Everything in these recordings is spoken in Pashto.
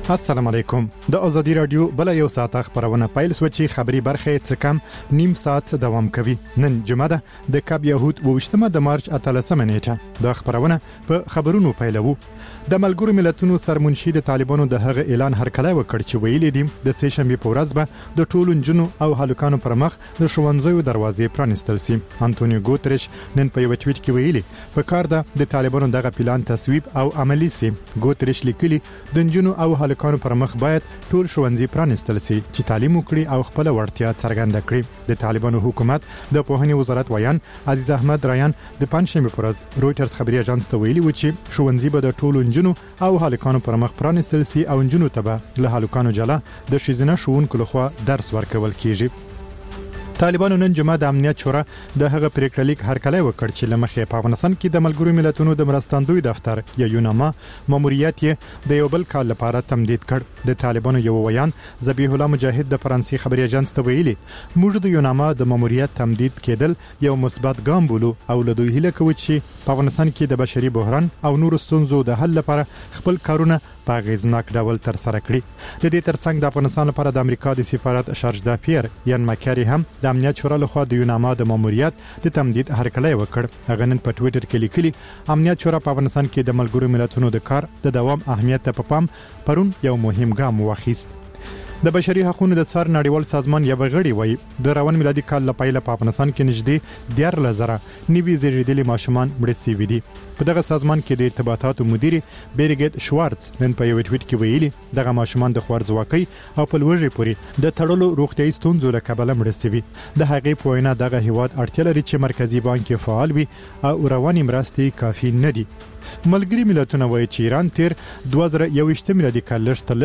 السلام علیکم. د ازادي رادیو بل یو ساعت خبرونه پایل سوچي خبري برخه څه کم نیم ساعت دوام کوي. نن جمعه ده د کاب یهود 28 د مارچ 13 نیټه. د خبرونه په خبرونو پیلوو. د ملګرو ملتونو سرمنشي د طالبانو د هغه اعلان هرکلی وکړ چې ویلي دي د سه شنبه په ورځ به د ټولو جنونو او هلکانو پر مخ د ښوونځیو دروازې پرانستل شي. انټونیو ګوتریش نن په یو ټویټ کې ویلي په کار ده د طالبانو دغه پلان تصویب او عملی سي. ګوتریش لیکلي د جنونو او هلکانو پر مخ باید ټول ښوونځي پرانستل شي چې تعلیم وکړي او خپل وړتیا څرګنده کړي. د طالبانو حکومت د پوهنې وزارت ویان عزیز احمد رایان د پنځشنبه پر ورځ رويټرز خبري اژانس ته ویلي و چې ښوونځي به د ټولو جنونو او هلکانو پر مخ پرانستل شي او جنونو ته له هلکانو جلا د شیزنه ښوونکو لخوا درس ورکول کیږي. طالبانو نن جمعه د امنیت شورا د هغه پریکړه لیک هرکلی وکړ چې لمخې په افغانستان کې د ملګرو ملتونو د مرستندوی دفتر یا یوناما ماموریت یې د یو بل کال لپاره تمدید کړ. د طالبانو یو ویان ذبیح الله مجاهد د فرانسې خبري اژانس ته ویلي موږ د یوناما د ماموریت تمدید کېدل یو مثبت ګام بولو او له دوی هیله کوو چې په افغانستان کې د بشري بحران او نور ستونزو د حل لپاره خپل کارونه په غیزناک ډول تر سره کړي. د دې ترڅنګ د افغانستان لپاره د امریکا د سفارت شارج د پیر یان مکاری هم د امنیت شورا لخوا د یوناما د ماموریت د تمدید هرکلی وکړ. هغه نن په ټوئیټر کې لیکلي امنیت شورا په افغانستان کې د ملګرو ملتونو د کار د دوام اهمیت ته په پام پرون یو مهم ګام واخیست. د بشري حقوقو د څار نړیوال سازمان یو غړي وایي د روان میلادي کال لپاره په افغانستان کې نږدې 14,000 نوي زیږیدلي ماشومان مړ شوي دي. په دغه سازمان کې د ارتباطاتو مدیر بیرګټ شوارتز نن په یو ټویټ کې ویلي دغه ماشومان د خوارځواکۍ او په لوړې پورې د تړلو روغتیايي ستونزو له کبله مړ شوي. د هغې په وینا دغه هیواد اړتیا لري چې مرکزی بانک فعال وي او رواني مرستې کافي نه دي. ملګری ملتونه وایي چې ایران تیر 2021 میلادي کال لږ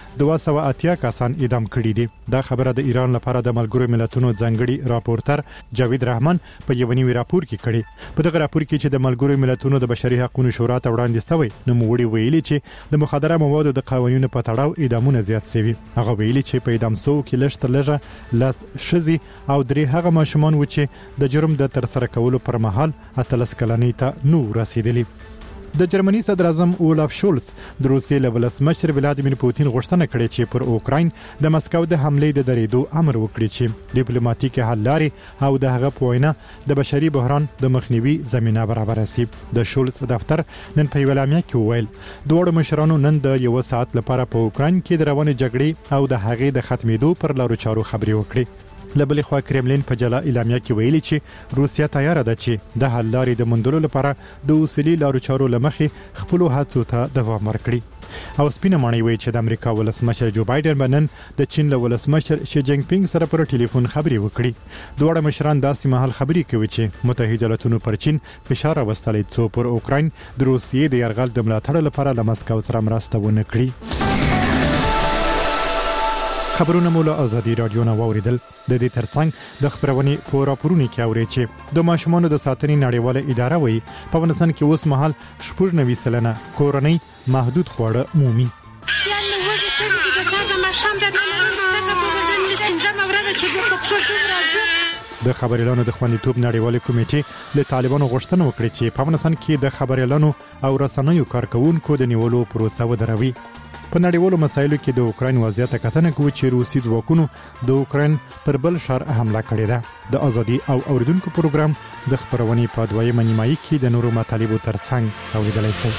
280 کسان اعدام کړي دي. دا خبره د ایران لپاره د ملګرو ملتونو ځانګړي راپورټر جاوید رحمان په یو نوي راپور کې کړي. په دغه راپور کې چې د ملګرو ملتونو د بشري حقوقو شورا ته وړاندې شوی نو موږ ویلي چې د مخدره موادو د قوانینو په تړاو اعدامونه زیات شوي. هغه ویلي چې په اعدام سو کې لږ لاس شزي او درې هغه ماشومان و چې د جرم د تر سره کولو پر مهال 13 کلنۍ ته نو رسیدلی. د جرمني صدر اعظم اولاف شولز د روسیې له ولسمشر ولادیمیر پوتین غوښتنه کړې چې پر اوکراین د مسکو د حملې د درېدو امر وکړي چې ډیپلوماټیک حل لارې او د هغه په وینا د بشري بحران د مخنیوي زمينه برابر شي. د شولز دفتر نن په اعلامیه کې ویل دوه مشرانو نن د یو ساعت لپاره په اوکراین کې د روانې جګړې او د هغې د ختمېدو پر لارو چارو خبرې وکړي. لبلې خوا کرملین په جلا اعلامیه کې ویلي چې روسیا تیار ده چې د حل لارې د موندلو لپاره د اصلي لارو چارو لمخې خپل هڅو ته دوام ورکړي. او سپینه مانی وی چې د امریکا ولسمشر جو بایدن بنن د چین له ولسمشر شي جینګ پینګ سره پر ټلیفون خبري وکړي. دوه مشران داسې مهال خبري کوي چې متحده ایالاتونو پر چین فشار راوستلی څو پر اوکراین د روسیې د یرغل د ملاتړ لپاره له مسکو سره مرسته ونه کړي. خبرونه مولا ازادي رادیو نه واوریدل. د دې ترڅنګ د خبرونې په راپورونو کې اوري چې د ماشومانو د ساتنې نړیواله اداره وایي په افغانستان کې اوس مهال 90% کورنۍ محدود خواړه مومي. د خبريالانو د خوندیتوب نړیوالې کمیټې له طالبانو غوښتنه وکړه چې په افغانستان کې د خبريالانو او رسنیو کارکونکو د نیولو پروسه ودروي. په نړیوالو مسایلو کې د اوکراین وضعیت کتنه کوي چې روسي ځواکونو د اوکراین پر بل شهر حمله کړې ده. د ازادي او اوریدونکو پروګرام د خبرونې په دویمه نیمایي کې د نورو مطالبو ترڅنګ اوریدلای شئ.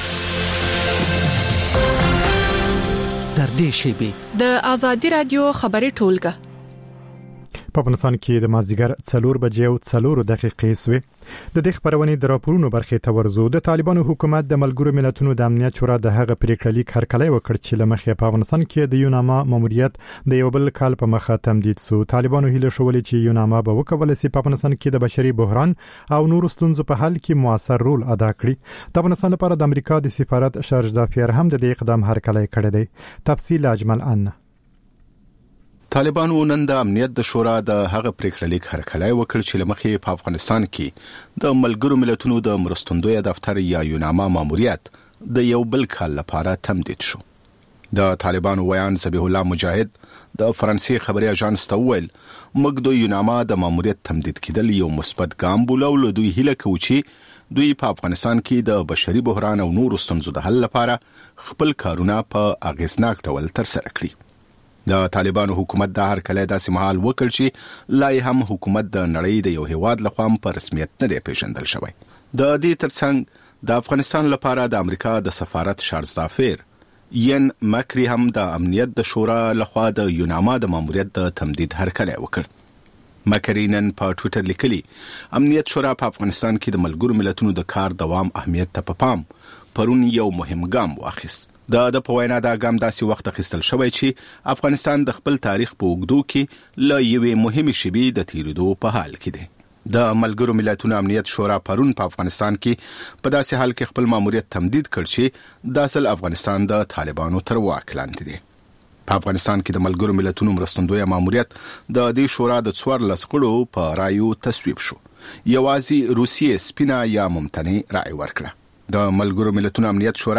در دې شیبه د ازادي رادیو خبري ټولګه په افغانستان کې د مازیګر 4 بجې او 4 دقیقې سوې. د دې خبرونې د راپورونو برخې ته ورزو. د طالبانو حکومت د ملګرو ملتونو د امنیت شورا د هغه پریکړه لیک هرکلی وکړ چې لمخې په افغانستان کې د یوناما ماموریت د یو بل کال په مخه تمدید سو. طالبانو هیله شولې چې یوناما به وکولای شي په افغانستان کې د بشري بحران او نور ستونزو په حل کې موثر رول ادا کړي. د افغانستان لپاره د امریکا د سفارت شارج د پیر هم د دې اقدام هرکلی کړی دی. تفصیل اجمل ان طالبانو نن د امنیت د شورا د هغه پریکړه لیک هرکلی وکړ چې لمخې په افغانستان کې د ملګرو ملتونو د مرستندوی دفتر یا یوناما ماموریت د یو بل کال لپاره تمدید شو. د طالبانو ویان ذبیح الله مجاهد د فرانسې خبري اژانس ته ویل موږ د یوناما د ماموریت تمدید کېدل یو مثبت ګام بولو. له دوی هیله کوو چې دوی په افغانستان کې د بشري بحران او نورو ستونزو د حل لپاره خپل کارونه په اغیزناک ډول ترسره کړي. د طالبانو حکومت د هر کله داسې مهال وکړ چې لا هم حکومت د نړۍ د یو هیواد لخوا په رسمیت نه دی پیژندل شوی. د دې ترڅنګ د افغانستان لپاره د امریکا د سفارت شارزدافیر ین مکری هم د امنیت د شورا لخوا د یوناما د ماموریت د تمدید هرکلی وکړ. مکری نن په ټویټر لیکلي امنیت شورا په افغانستان کې د ملګرو ملتونو د کار دوام اهمیت ته په پام پرون یو مهم ګام واخیست. د په وینا دا ګام داسې وخت اخیستل شوی چې افغانستان د خپل تاریخ په اوږدو کې له یوې مهمې شیبې د تیریدو په حال کې دی. د ملګرو ملتونو امنیت شورا پرون په افغانستان کې په داسې حال کې خپل ماموریت تمدید کړ چې د اصل افغانستان د طالبانو تر واک لاندې دی. په افغانستان کې د ملګرو ملتونو مرستندوی ماموریت د دې شورا د 14 غړو په رایو تصویب شو. یوازې روسیې سپینا یا ممتنع رای ورکړه. د ملګرو ملتونو امنیت شورا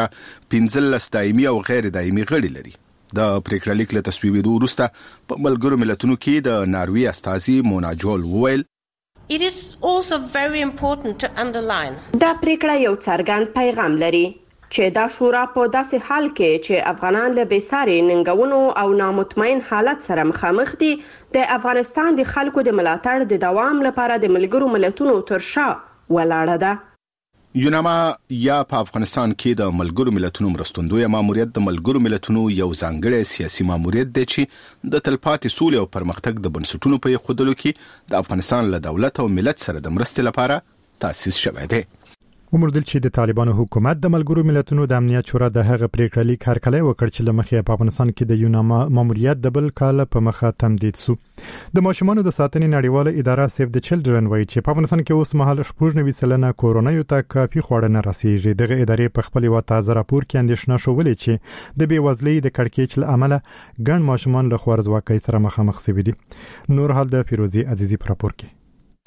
15 دایمي او غیر دایمي غړي لري. د پریکړه لیک له تصویبېدو وروسته په ملګرو ملتونو کې د ناروی استازي مونا جول وویل It is also very important to underline دا پریکړه یو څرګند پیغام لري چې دا شورا په داسې حال کې چې افغانان له بېساري ننګونو او نامطمئن حالت سره مخامخ دي د افغانستان د خلکو د ملاتړ د دوام لپاره د ملګرو ملتونو تر شا ولاړه ده. یوناما یا په افغانستان کې د ملګرو ملتونو مرستندوی ماموریت د ملګرو ملتونو یو ځانګړی سیاسي ماموریت دی چې د تلپاتې سولې او پرمختګ د بنسټونو په ایښودلو کې د افغانستان له دولت او ملت سره د مرستې لپاره تاسیس شوی دی. ومردل چې د طالبانو حکومت د ملګرو ملتونو د امنیت شورا د هغه پریکړه لیک هرکلی وکړ چې لمخې په افغانستان کې د یوناما ماموریت د بل کال په مخه تمدید شو. د ماشومانو د ساتنې نړیواله اداره سیف د چلډرن وایي چې په افغانستان کې اوس مهال 90% کورونا یو ته کافي خواړه نه رسیږي. دغه ادارې په خپل یو تازه راپور کې اندېښنه شولې چې د بیوزلۍ د کړکېچ له امله ګڼ ماشومان له خوارځواکۍ سره مخامخ شوي دي. نور حال د فیروزي عزیزی په راپور کې.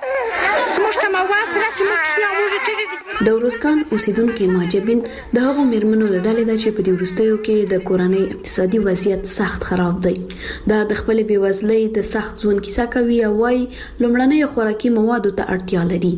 د ورسکان اوسیدونکو مهاجرین د هغو میرمنو له ډلې ده چې په دې وروستیو کې د کورنۍ اقتصادي وضعیت سخت خراب دی. دا د خپل بیوزلۍ د سخت ژوند کیسه کوي او وايي لومړنۍ خوراکي موادو ته اړتیا لري.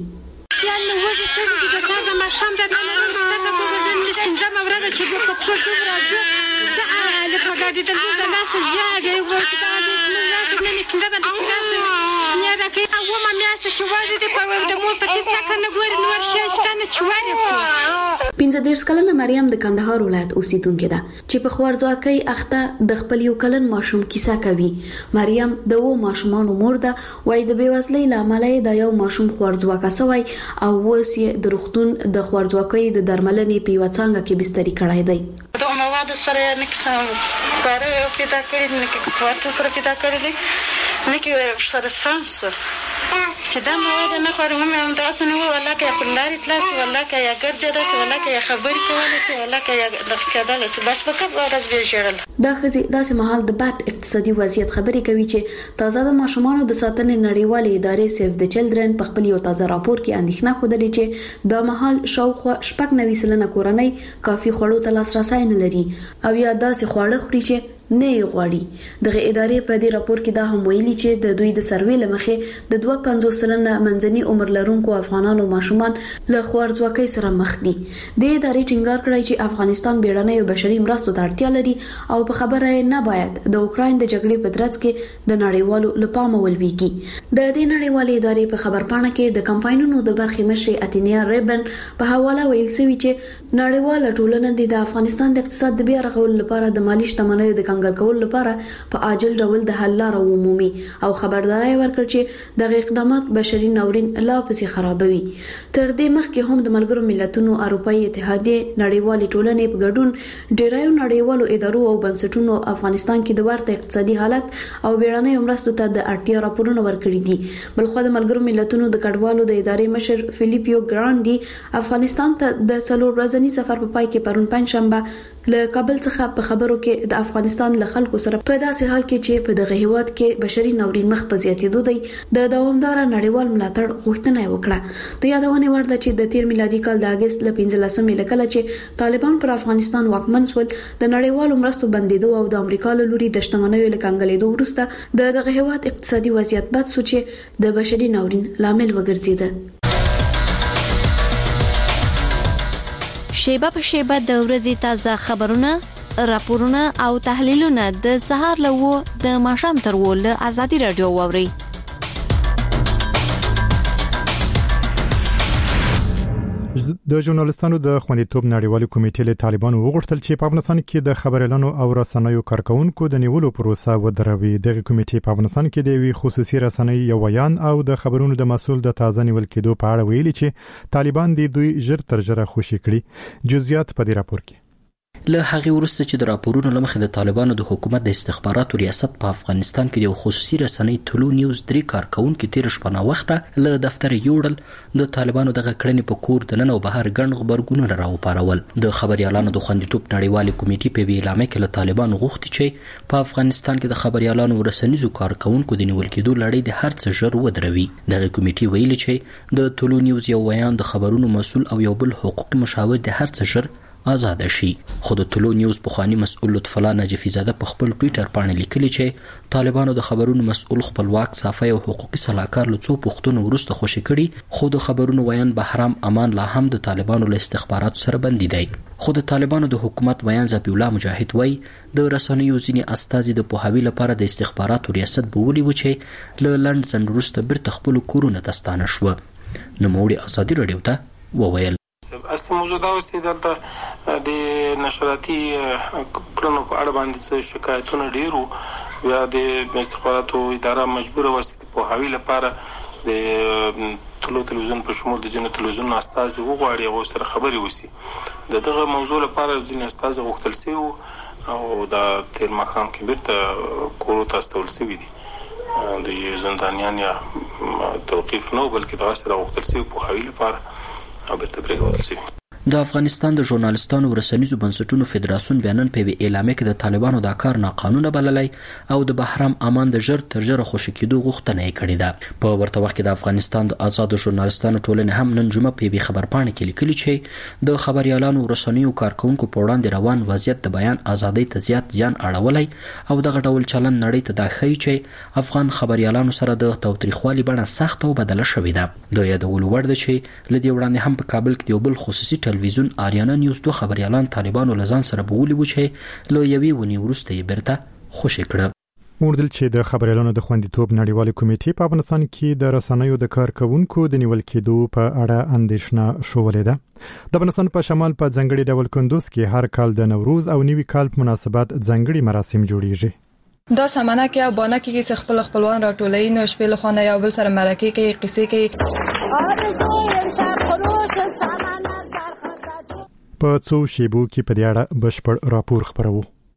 پنځه دېرش کلنه مریم د کندهار ولایت اوسیدونکې ده چې په خوارځواکۍ اخته د خپل یو کلن ماشوم کیسه کوي. مریم د وو ماشومانو مور ده. وايي د بیوزلۍ له امله د یو ماشوم خوارځواکه شوی او اوس یې د روغتون د خوارځواکۍ د درملنې په یوه څانګه کې بستري کړی دی. د موادو سره نه کیسه کار پیدا کړی نه کې کوټه سره پیدا کړی نه کې سره سانس چې دا مواد نه خورم هم تاسو نه ولا کې په لاري کلاس ولا کې یا ګرځي دا ولا کې خبرې کولې ولا کې د کېدل څه بس پکې ورځ به جوړل. دا خزي داسې مهال د بد اقتصادي وضعیت خبرې کوي چې تازه د ماشومانو د ساتنې نړیوالې ادارې سیف د چلډرن په خپل یو تازه راپور کې اندېښنه خوده چې د مهال شاوخوا 90% کورنۍ کافي خوړو ته لاسرسی نه لري او یا داسې خواړه خوري چې نه یې غواړي. دغه ادارې په دې راپور کې دا هم ویلي چې د دوی د سروې لمخې د 52 سلنه منځني عمر لرونکو افغانانو ماشومان له خوارځواکۍ سره مخ دي. د ادارې ټینګار کړی چې افغانستان بیړنۍ بشري مرستو ته اړتیا لري او په خبره نه باید د اوکراین د جګړې په ترڅ کې د نړیوالو لپاره ولويږي. د دې نړیوالې ادارې په خبرپاڼه کې د کمپاینونو د برخې مشر اتینیا ریبن په حواله ویل شوی چې نړیواله ټولنه د افغانستان د اقتصاد د بیا رغولو لپاره د مالی شتمنیو د کنګل کولو لپاره په عاجل ډول د حل لاره ومومي او خبرداري ورکړي چې دغه اقدامات بشري ناورین لا پسې خرابوي. تر دې مخکې هم د ملګرو ملتونو اروپאי اتحادیه نړیوالې ټولنې په ګډون ډیرایو نړیوالو ادارو او بنسټونو افغانستان کې د ورته اقتصادي حالت او بیړنۍ مرستو ته د اړتیا راپورونه ورکړي دي. بلخو د ملګرو ملتونو د کډوالو د ادارې مشر فلیپیو ګراندي افغانستان ته د 4 ورځني سفر په پای کې پرون پنځشنبه له کابل څخه په خبرو کې د افغانستان له خلکو سره په داسې حال کې چې په دغه هیواد کې بشري ناورین مخ په زیاتېدو دی د دوامدار نړیوال ملاتړ غوښتنه وکړه. د یادونه ورده چې د 13 میلادي کال د اگست ل 15 لکه چې طالبان پر افغانستان واکمن شول د نړیوالو مرستو بندیدو او د امریکا له لوري د شتمنیو لکانګلېدو وروسته دغه هیواد اقتصادي وضعیت بد شو چې د بشري ناورین لامل وګرځیده. شیبه په شیبه د ورځې تازه خبرونه، راپورونه او تحلیلونه د سهار له 9 د ماښام تر 10 له آزادي رادیو واوري. د ژورنالستانو د خوندیتوب نړیوالې کمیټې له طالبانو وغوښتل چې په افغانستان کې د خبريالانو او رسنیو کارکونکو د نیولو پروسه ودروي. دغه کمیټې په افغانستان کې د وی خصوصي رسنۍ یو ویان او د خبرونو د مسول د تازه نیول کېدو په اړه ویلي چې طالبان د دوی ژر تر ژره خوشي کړي. جزئیات په دې راپور کې. له هغه وروسته چې د راپورونو لمخې د طالبانو د حکومت د استخباراتو ریاست په افغانستان کې د خصوصي رسنۍ طلوع نیوز 3 کارکونکو تیر شپه نا وخته له دفتر یوړل د طالبانو دغه کړنې په کور د نن او بهر ګڼ خبرګونونه راوپارول. د خبريالانو د خوندیتوب نړیوالې کمیټې په اعلامیه کې له طالبانو غوښتي چې په افغانستان کې د خبريالانو او رسنیزو کارکونکو د نیول کېدو لړۍ د هر څه ژر ودروي. دغه کمیټې ویلي چې د طلوع نیوز یو ویان د خبرونو مسول او یو بل حقوقي مشاور د هر څه ژر آزاد شي. خو د طلوع نیوز پخوانی مسؤل لطف الله نجفی زاده په خپل ټوئیټر باندې لیکلي چې طالبانو د خبرونو مسؤل خپلواک صحافي او حقوقي صلاحکار له څو پوښتنو وروسته خوشي کړي، خو د خبرونو ویان بهرام امان لا هم د طالبانو له استخباراتو سره بندي دی. خو د طالبانو د حکومت ویان ذبی الله مجاهد وای د رسنیو ځینې استازي د پوهاوی لپاره د استخباراتو ریاست بوولي و چې له لند ځنډ وروسته بیرته خپل کورونه ته ستانه شو. نوموړي ازادي رادیو ته وویل اصلي موضوع دا اوس دلته د نشراتي کړنو په اړه باندې شکایتونه ډیرو، یا د استخباراتو اداره مجبوره وسیله په حوالې لپاره د تلویزیون په شمول د جن تلویزیون استازي وغواړي او سره خبري وسی. دغه موضوع لپاره ځینې استازي غوښتل شي او دا تیر مخام کې بیرته کورو ته استول شي دي. د زندانیان یا توقيف نو بلکې دا سره غوښتل شي په حوالې لپاره د افغانستان د ژورنالستانو او رسنیزو بنسټونو فدراسیون بیانن په اعلامیه کې د طالبانو د کار ناقانونه بللای او د بهرام امان د ژر تر ژره خوشی کېدو غوښتنه یې کړې ده. په ورته وخت کې د افغانستان د آزاد ژورنالستانو ټولنې هم نن جمعه په خبرپاڼه کې لیکلي چې د خبريالانو او رسنیو کارکونکو په وړاندې روان وضعیت د بیان ازادۍ ته زیات زیان اړولای او دغه ډول چلن نړۍ ته دا ښیي چې افغان خبريالانو سره د تاوتریخوالي بڼه سخت او بدله شوې ده. د یادولو وړ ده چې لدی وړاندې هم په کابل کې یو بل خصوصي ټلویزیون آریانا نیوز 2 خبريالان طالبانو لزان سره بوولي و چې له یوې ونی ورسته یې برته خوشی کړه. موردل چې د خبريالانو د خوندیتوب نړیوالې کمیټې په افغانستان کې د رسنیو د کارکونکو د نیول کېدو په اړه اندېښنه شولې ده. د افغانستان په شمال په ځنګړي ډول کندوز کې هر کال د نوروز او نوي کال په مناسبت ځنګړي مراسم جوړیږي. دا سمانه کې بانه کې خپلوان راټولې نو شپې له خانه یو بل سره مرکه کې قصې کې په څو شیبو کې په دې اړه بشپړ راپور خبرو.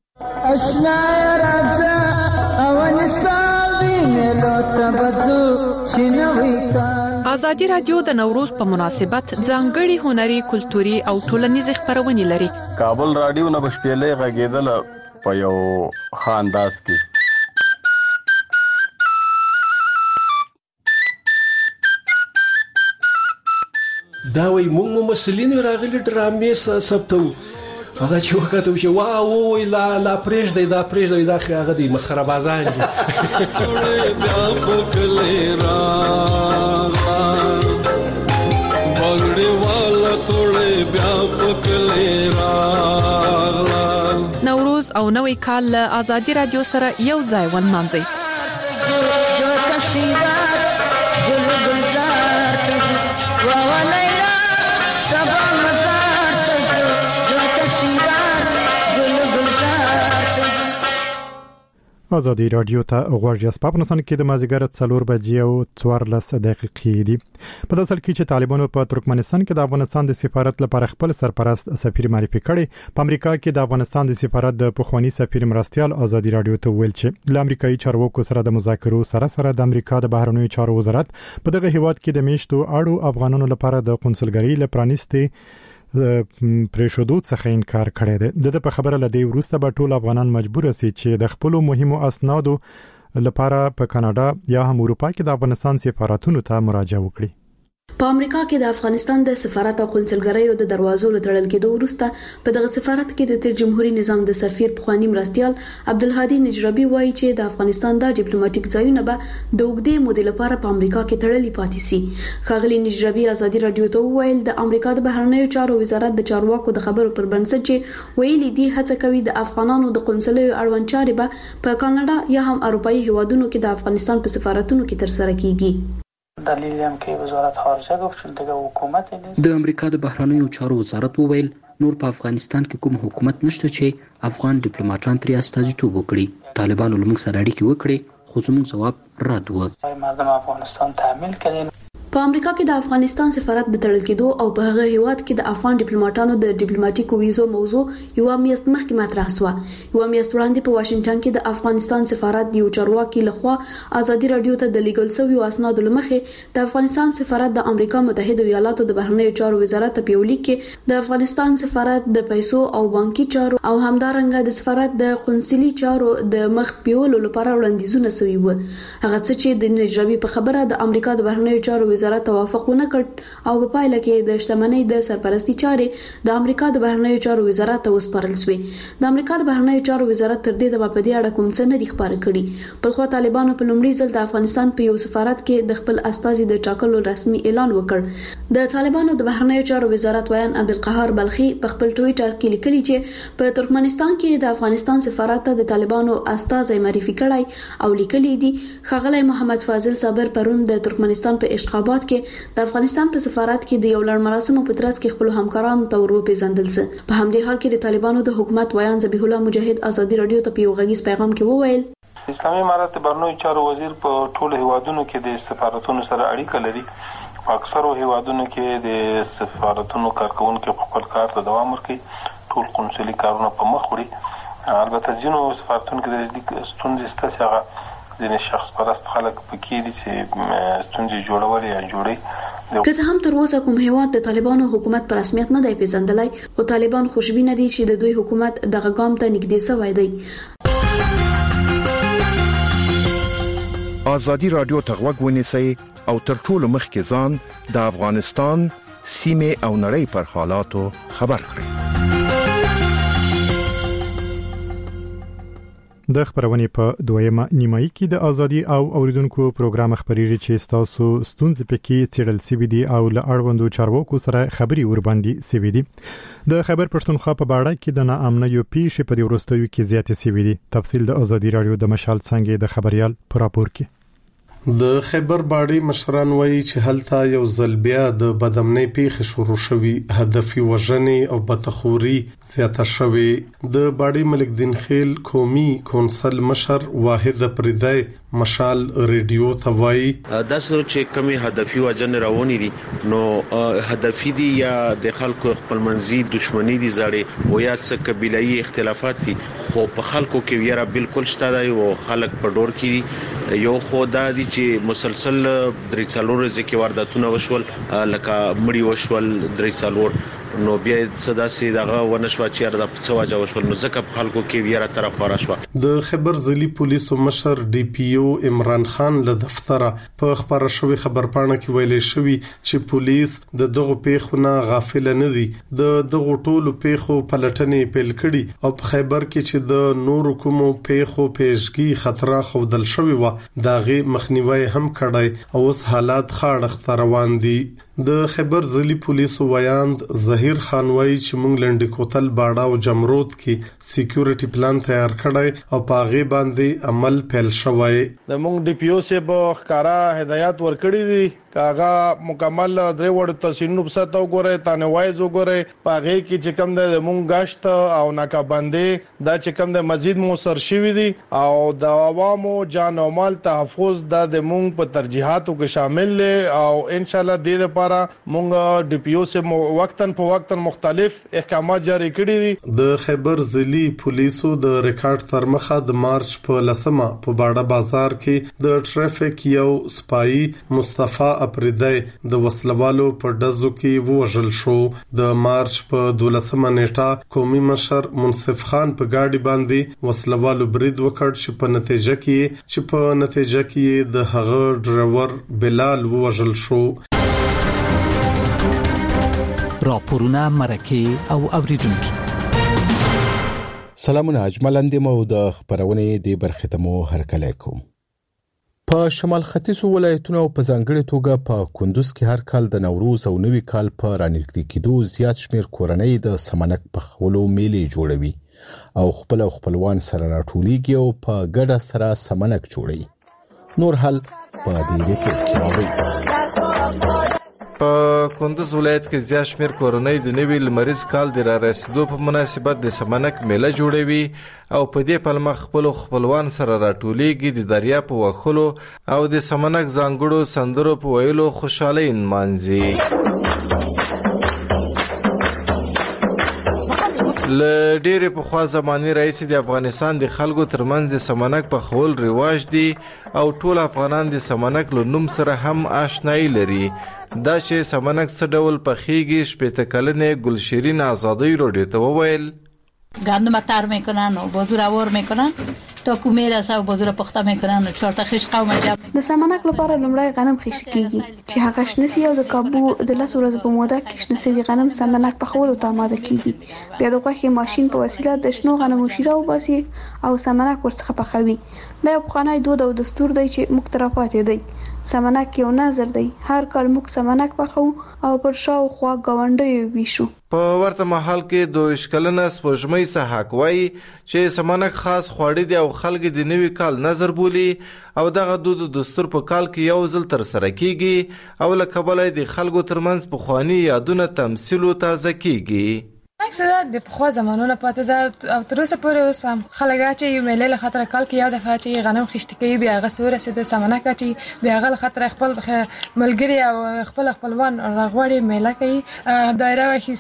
آزادي رادیو د نوروز په مناسبت ځانګړي هنري، کلتوري او ټولنیز خبرونه لري. کابل رادیو نه بشپېلې غږیدل په یو خانداس کې. دا وای موږ مسلین راغلي ډرامې ثبتو هغه چې وکړو چې واو لا پرېږدي دا هغه دی مسخره بازان دي. نوروز او نوی کال له آزادي رادیو سره یو ځای ونمانځي. آزادي رادیو ته غوږی په افغانستان کې د مازیګر 4 بجې او 14 دقیقې دي. په داسل کې چې طالبانو په ترکمنستان کې د افغانستان د سفارت لپاره خپل سرپرست سفیر معرفي کړي، په امریکا کې د افغانستان د سفارت د پخوانی سفیر مرستيال آزادي رادیو ته ویل چې ل امریکایي چارواکو سره د مذاکرو سره د امریکا د بهرنیو چارو وزارت په دغه هیواد کې د میشتو اړو افغانانو لپاره د قونسلګری لپرانستي پریشودو څخه انکار کړی دی. د په خبره لدی وروسته به ټول افغانان مجبور سي چې د خپل مهمو اسنادو لپاره په کاناډا یا هم اروپا کې د افغانستان سفارتونو ته مراجعه وکړي. په امریکا کې د افغانستان د سفارت او قونسلګریو د دروازو له تړل کېدو وروسته په دغه سفارت کې د تیر جمهوریت نظام د سفیر پخوانی مرستيال عبدالهادي نجربي وایي چې د افغانستان د ډیپلوماټیک ځایونه به د اوږدې مودې لپاره په امریکا کې تړلي پاتې شي. ښاغلي نجربي ازادي رادیو ته وویل د امریکا د بهرنیو چارو وزارت د چارواکو د خبرو پر بنسټ چې ویلي دي هڅه کوي د افغانانو د قونسلګریو اړوند چارې به په کاناډا یا هم اروپאי هیوادونو کې د افغانستان په سفارتونو کې ترسره کیږي. دلیل هم که وزارت خارجه گفت چون دیگه حکومت نیست. د امریکا د بهرنیو چارو وزارت وویل نور په افغانستان کې کوم حکومت نشته چې افغان ډیپلوماټان ترې استازیتوب وکړي. طالبانو له موږ سره اړیکې وکړي خو زموږ ځواب رد و. مردم افغانستان تحمیل کړي. په امریکا کې د افغانستان سفارت د تړل کېدو او په هغه هیواد کې د افغان ډیپلوماټانو د ډیپلوماټیکو ویزو موضوع یو میاشت مخکې مطرح شوه. یو میاشت وړاندې په واشنگټن کې د افغانستان سفارت یو چارواکي لخوا ازادي رادیو ته د لیګل سوي اسناد لمخې د افغانستان سفارت د امریکا متحده ایالاتو د بهرنیو چارو وزارت په یو لیک کې د افغانستان سفارت د پیسو او بانکي چارو او همدارنګه د سفارت د قونسلي چارو د مخ پیولو لپاره وړاندیزونه شوي و. هغه څه چې د نجربي په خبره د امریکا د بهرنیو چارو وزارت توافق ونه کړ او په پایله کې د شتمنۍ د سرپرستی چارې د امریکا د بهرنیو چارو وزارت ته وسپارل شوې. د امریکا د بهرنیو چارو وزارت تر دې د په دې اړه کوم څه نه دی خبر کړی. په خو طالبانو په لومړي ځل د افغانستان په یو سفارت کې د خپل استازي د ټاکلو رسمي اعلان وکړ. د طالبانو د بهرنیو چارو وزارت ویان عبدالقهار بلخي په خپل ټوئیټر کې لیکلي چې په ترکمنستان کې د افغانستان سفارت ته د طالبانو استازي معرفي کړای او لیکلي دي ښاغلی محمد فاضل صابر پرون د ترکمنستان په اشخابات کې د افغانستان په سفارت کې د یو لړ مراسمو په ترڅ کې خپل همکارانو ته وروپېژندل شو. په همدې حال کې د طالبانو د حکومت ویان ذبیح الله مجاهد ازادي رادیو ته په یو غږیز پیغام کې وویل اسلامي امارات بهرنیو چارو وزیر په ټولو هیوادونو کې د سفارتونو سره اړیکه لري. په اکثرو هیوادونو کې د سفارتونو کارکونکو خپل کار ته دوام ورکوي. ټول قونسلي کارونه په مخ وړي. البته ځینو سفارتونو کې د ستونزې ستاسو هغه د شخص پرست خلک پکې دي چې ستونزې جوړول یا جوړي. که څه هم تر اوسه کوم هیواد د طالبانو حکومت پر رسمیت نه دی پیژندلای او طالبان خوشبینه دي چې د دوی حکومت دغه ګام ته نږدې شوی دی. ازادي رادیو ته غوږ ونیسئ او تر ټولو مخکې ځان د افغانستان سیمه او نړۍ پر حالاتو خبر کړئ. د خبرونې په دویمه نیمایي کې د ازادي او اوریدونکو پروګرام خبريږي چې تاسو ستونزې پکې چیرل سی دي او له اړوندو چارواکو سره خبري ورباندې سی دي. د خبر پښتونخوا په باړه کې د ناامنیو پیښې په ورستیو کې زیاتې سی دي. تفصیل د ازادي رادیو د مشال څنګه د خبريال پر راپور کې. د خیبر باډي مشران وایي چې هلته یو ځل بیا د بدامنۍ پیښې شروع شوې. هدفي وژنې او بدخوري زیاته شوې. د باډي ملک دین خیل قومي کونسل مشر واحد پردای مشال ریډیو ته وایي دا چې کومي هدفي وژنې روانې دي نو هدفي دي یا د خلکو خپل منځي دښمنۍ دي زړې او یا څه قبيلهي اختلافات دي خو په خلکو کې ویره بالکل شته دی او خلک په ډور کې یو خدا دي چې مسلسل درې څلور ځکه وارداتونه وشول لکه مړی وشول درې څلور نو بیا صدا سي دغه ونشوا چې د څواجه وشول نو ځکه په خلکو کې ویره طرف خورا شو. د خبر ځلي پولیسو مشر ډي پی او عمران خان له دفتره په خبره شوی خبرپاڼه کې ویلي شوی چې پولیس د دغه پیښونه غافل نه دي. د دغه ټولو پیښو پلټنې پیل کړي او په خیبر کې چې د نورو کومو پیښو پیشګي خطر خودل شوی و دغه مخنیوي هم کړای او اوس حالات خاړه روان دي. د خیبر ځلي پولیسو ویاند ظهیر خان وایي چې موږ لنډ کوتل باډا او جمرود کې سکیورټي پلان تیار کړی او په هغه باندې عمل پیل شوی. د موږ ډي پی او سه په ښکارا هدایت ورکړي دي کاغه مکمل درې وړ تسینو په ستو غره تانه وایز وګره پاغه کې چې کوم د مونږ غشت او ناکابندې دا چې کوم د مزید موثر شوی دي او د عوامو جان او مال تحفظ د مونږ په ترجیحاتو کې شامل له او ان شاء الله د لپاره مونږ ډي پی او سه وقتن په وقتن مختلف احکامات جاری کړي دي. د خیبر ځلي پولیسو د ریکارډ تر مخه د مارچ په لسمه په باډا بازار کې د ټریفیک یو سپایي مصطفی اپریدای د وسلوالو په ډزو کې وژل شو. د مارچ په 12مه نیټه قومي مشر منصف خان په گاډي باندې وسلوالو برید وکړ چې په نتیجه کې د هغه ډرایور بلال وژل شو. راپورونه مرکه او اوریدونکو. سلامونه، اجمل مو د خبرونه دی برخه ته مو هرکلی کوم. په شمال ختیځو ولایتونو او په ځانګړي توګه په کندوز کې هر کال د نوروز او نوي کال په رانږدې کېدو زیات شمیر کورنۍ د سمنک پخولو میلې جوړوي او خپلوان سره راټولیږي او په ګډه سره سمنک جوړوي. نور حل په دې ریپورت کې راوړي. په کندوز ولایت کې زیات شمیر کورنۍ د نوي لمریز کال د رارسېدو په مناسبت د سمنک میله جوړوي او په دې پلمه خپلوان سره راټولیږي، د دریا په وښلو او د سمنک ځانګړو سندرو په ویلو خوشحالي نمانځي. له ډېرې پخوا زمانې راهیسې د افغانستان د خلکو ترمنځ د سمنک پخول رواج دی او ټول افغانان د سمنک له نوم سره هم آشنایی لري. دا چې سمنک څه ډول پخیږي، 80 کلنې گلشیرین آزادی رادیو ته وویل. گندم تر میکنن و بازو رو وار میکنن تا کو میرسه و بازو رو پخته میکنن و 4 تا خیش قوم جمع. د سمنک لپاره لومړی غنم خیشت کیږي چې هغه شنسي او د کابو د 10 ورځې په موده کې شنسي غنم سمنک پخولو ته آماده کیږي. بیا د غوښې ماشين په وسیله د شنو غنمو شیره وباسي او سمنک ورڅخه پخوي. دا یو پخوانی دود او دستور دی چې موږ ته راپاتې دی. سمنک یو نظر دی، هر کال موږ سمنک پخو او پر شاوخوا ګاونډیو ویشو. په ورته مهال کې 2 کلنه سپوږمۍ سحاق وایي چې سمنک خاص خواړه دي او خلک د نوي کال نظر بولي او دغه دود دستور په کال کې یو ځل تر سره کیږي او له کبله د خلکو ترمنځ پخوانی یادونه تمثيل او تازه کیږي. اکثر د پخوا زمانونو پاتې ده او تر اوسه پورې اوس هم خلک چې یو میله له خاطر کال کې یو دفعه چې غنم خشت کوي، بیا هغه سور رسیده سمنک چې بیا هغه له خاطر خپل ملګری او خپلوان راغوري میله کوي، دایره وهي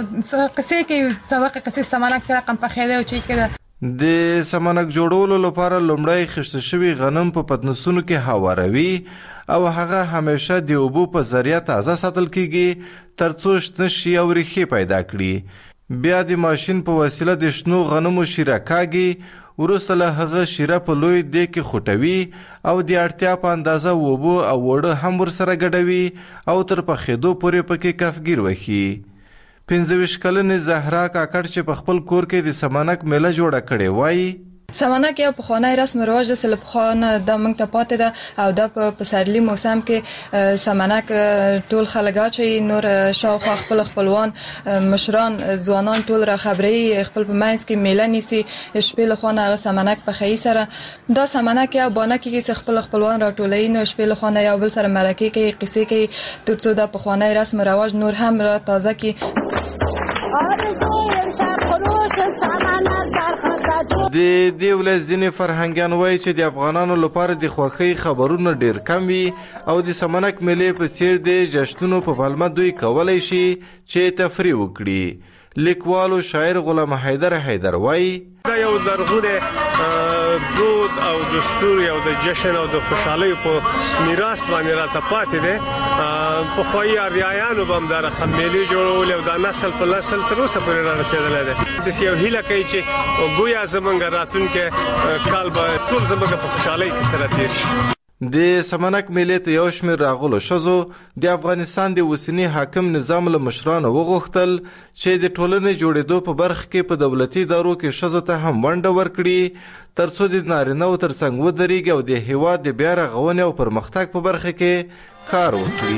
قصې کوي، سبق قصې سمنک سره قم پخېده او چې کده. د سمنک جوړولو لپاره لومړی خشت شوی غنم په پتنوسونو کې هواروي او هغه همیشه د اوبو په ذریعہ تازه ساتل کیږي ترڅو شنه شي او ریښې پیدا کړي. بیا د ماشین په وسیله د شنو غنمو شیره کاږي، وروسته له هغه شیره په لوی دیګ کې خوټوي او د اړتیا په اندازه اوبه او وړه هم ورسره ګډوي او تر پخېدو پورې پکې کفګیر وکړي. 25 کلنې زهرا کاکړ چې په خپل کور کې د سمنک میله جوړه کړې وایي. سمنک یو پخوانی رسم رواج د سلپخوانه د موږ ته پاتې ده او د په پسرلی موسم کې سمنک ټول خلګا چې نور شاوخوا خپلوان مشران ځوانان ټول را خبري خپل په منځ کې میله نیسي، شپې له خونه سمنک په خی سره دا سمنک یا بانه کې خپلوان را ټولای نو شپې له خونه یو بل سره مرکه کوي، قصې کوي ترڅو د پخوانی رسم رواج نور هم را تازه کی. د دې ولایت ځینې فرهنګیان وایي چې د افغانانو لپاره د خوښۍ خبرونه ډیر کم وي او د سمنک میلې په څیر د جشنونو په پلمه دوی کولای شي چې تفریح وکړي. لیکوال او شاعر غلام حیدر وایي دا یو لرغونی دود او دستور یو د جشن او د خوشحالۍ په میراث باندې راته پاتې دی. په خوایي اریایانو به هم دا رقم میلې جوړول او دا نسل په نسل تر اوسه پورې را رسېدلی دی. داسې یو هیله کوي چې ګویا زموږ راتلونکی کال به ټول زموږ په خوشحالۍ کې سره تېر شي. د سمنک میلې ته یو شمېر راغلو ښځو د افغانستان د اوسني حاکم نظام له مشرانو وغوښتل چې د ټولنې جوړېدو په برخه کې په دولتي ادارو کې ښځو ته هم ونډه ورکړي ترڅو د نارینه‌و ترڅنګ ودرېږي او د هېواد د بیا رغونې او پرمختګ په برخه کې کار وکړي.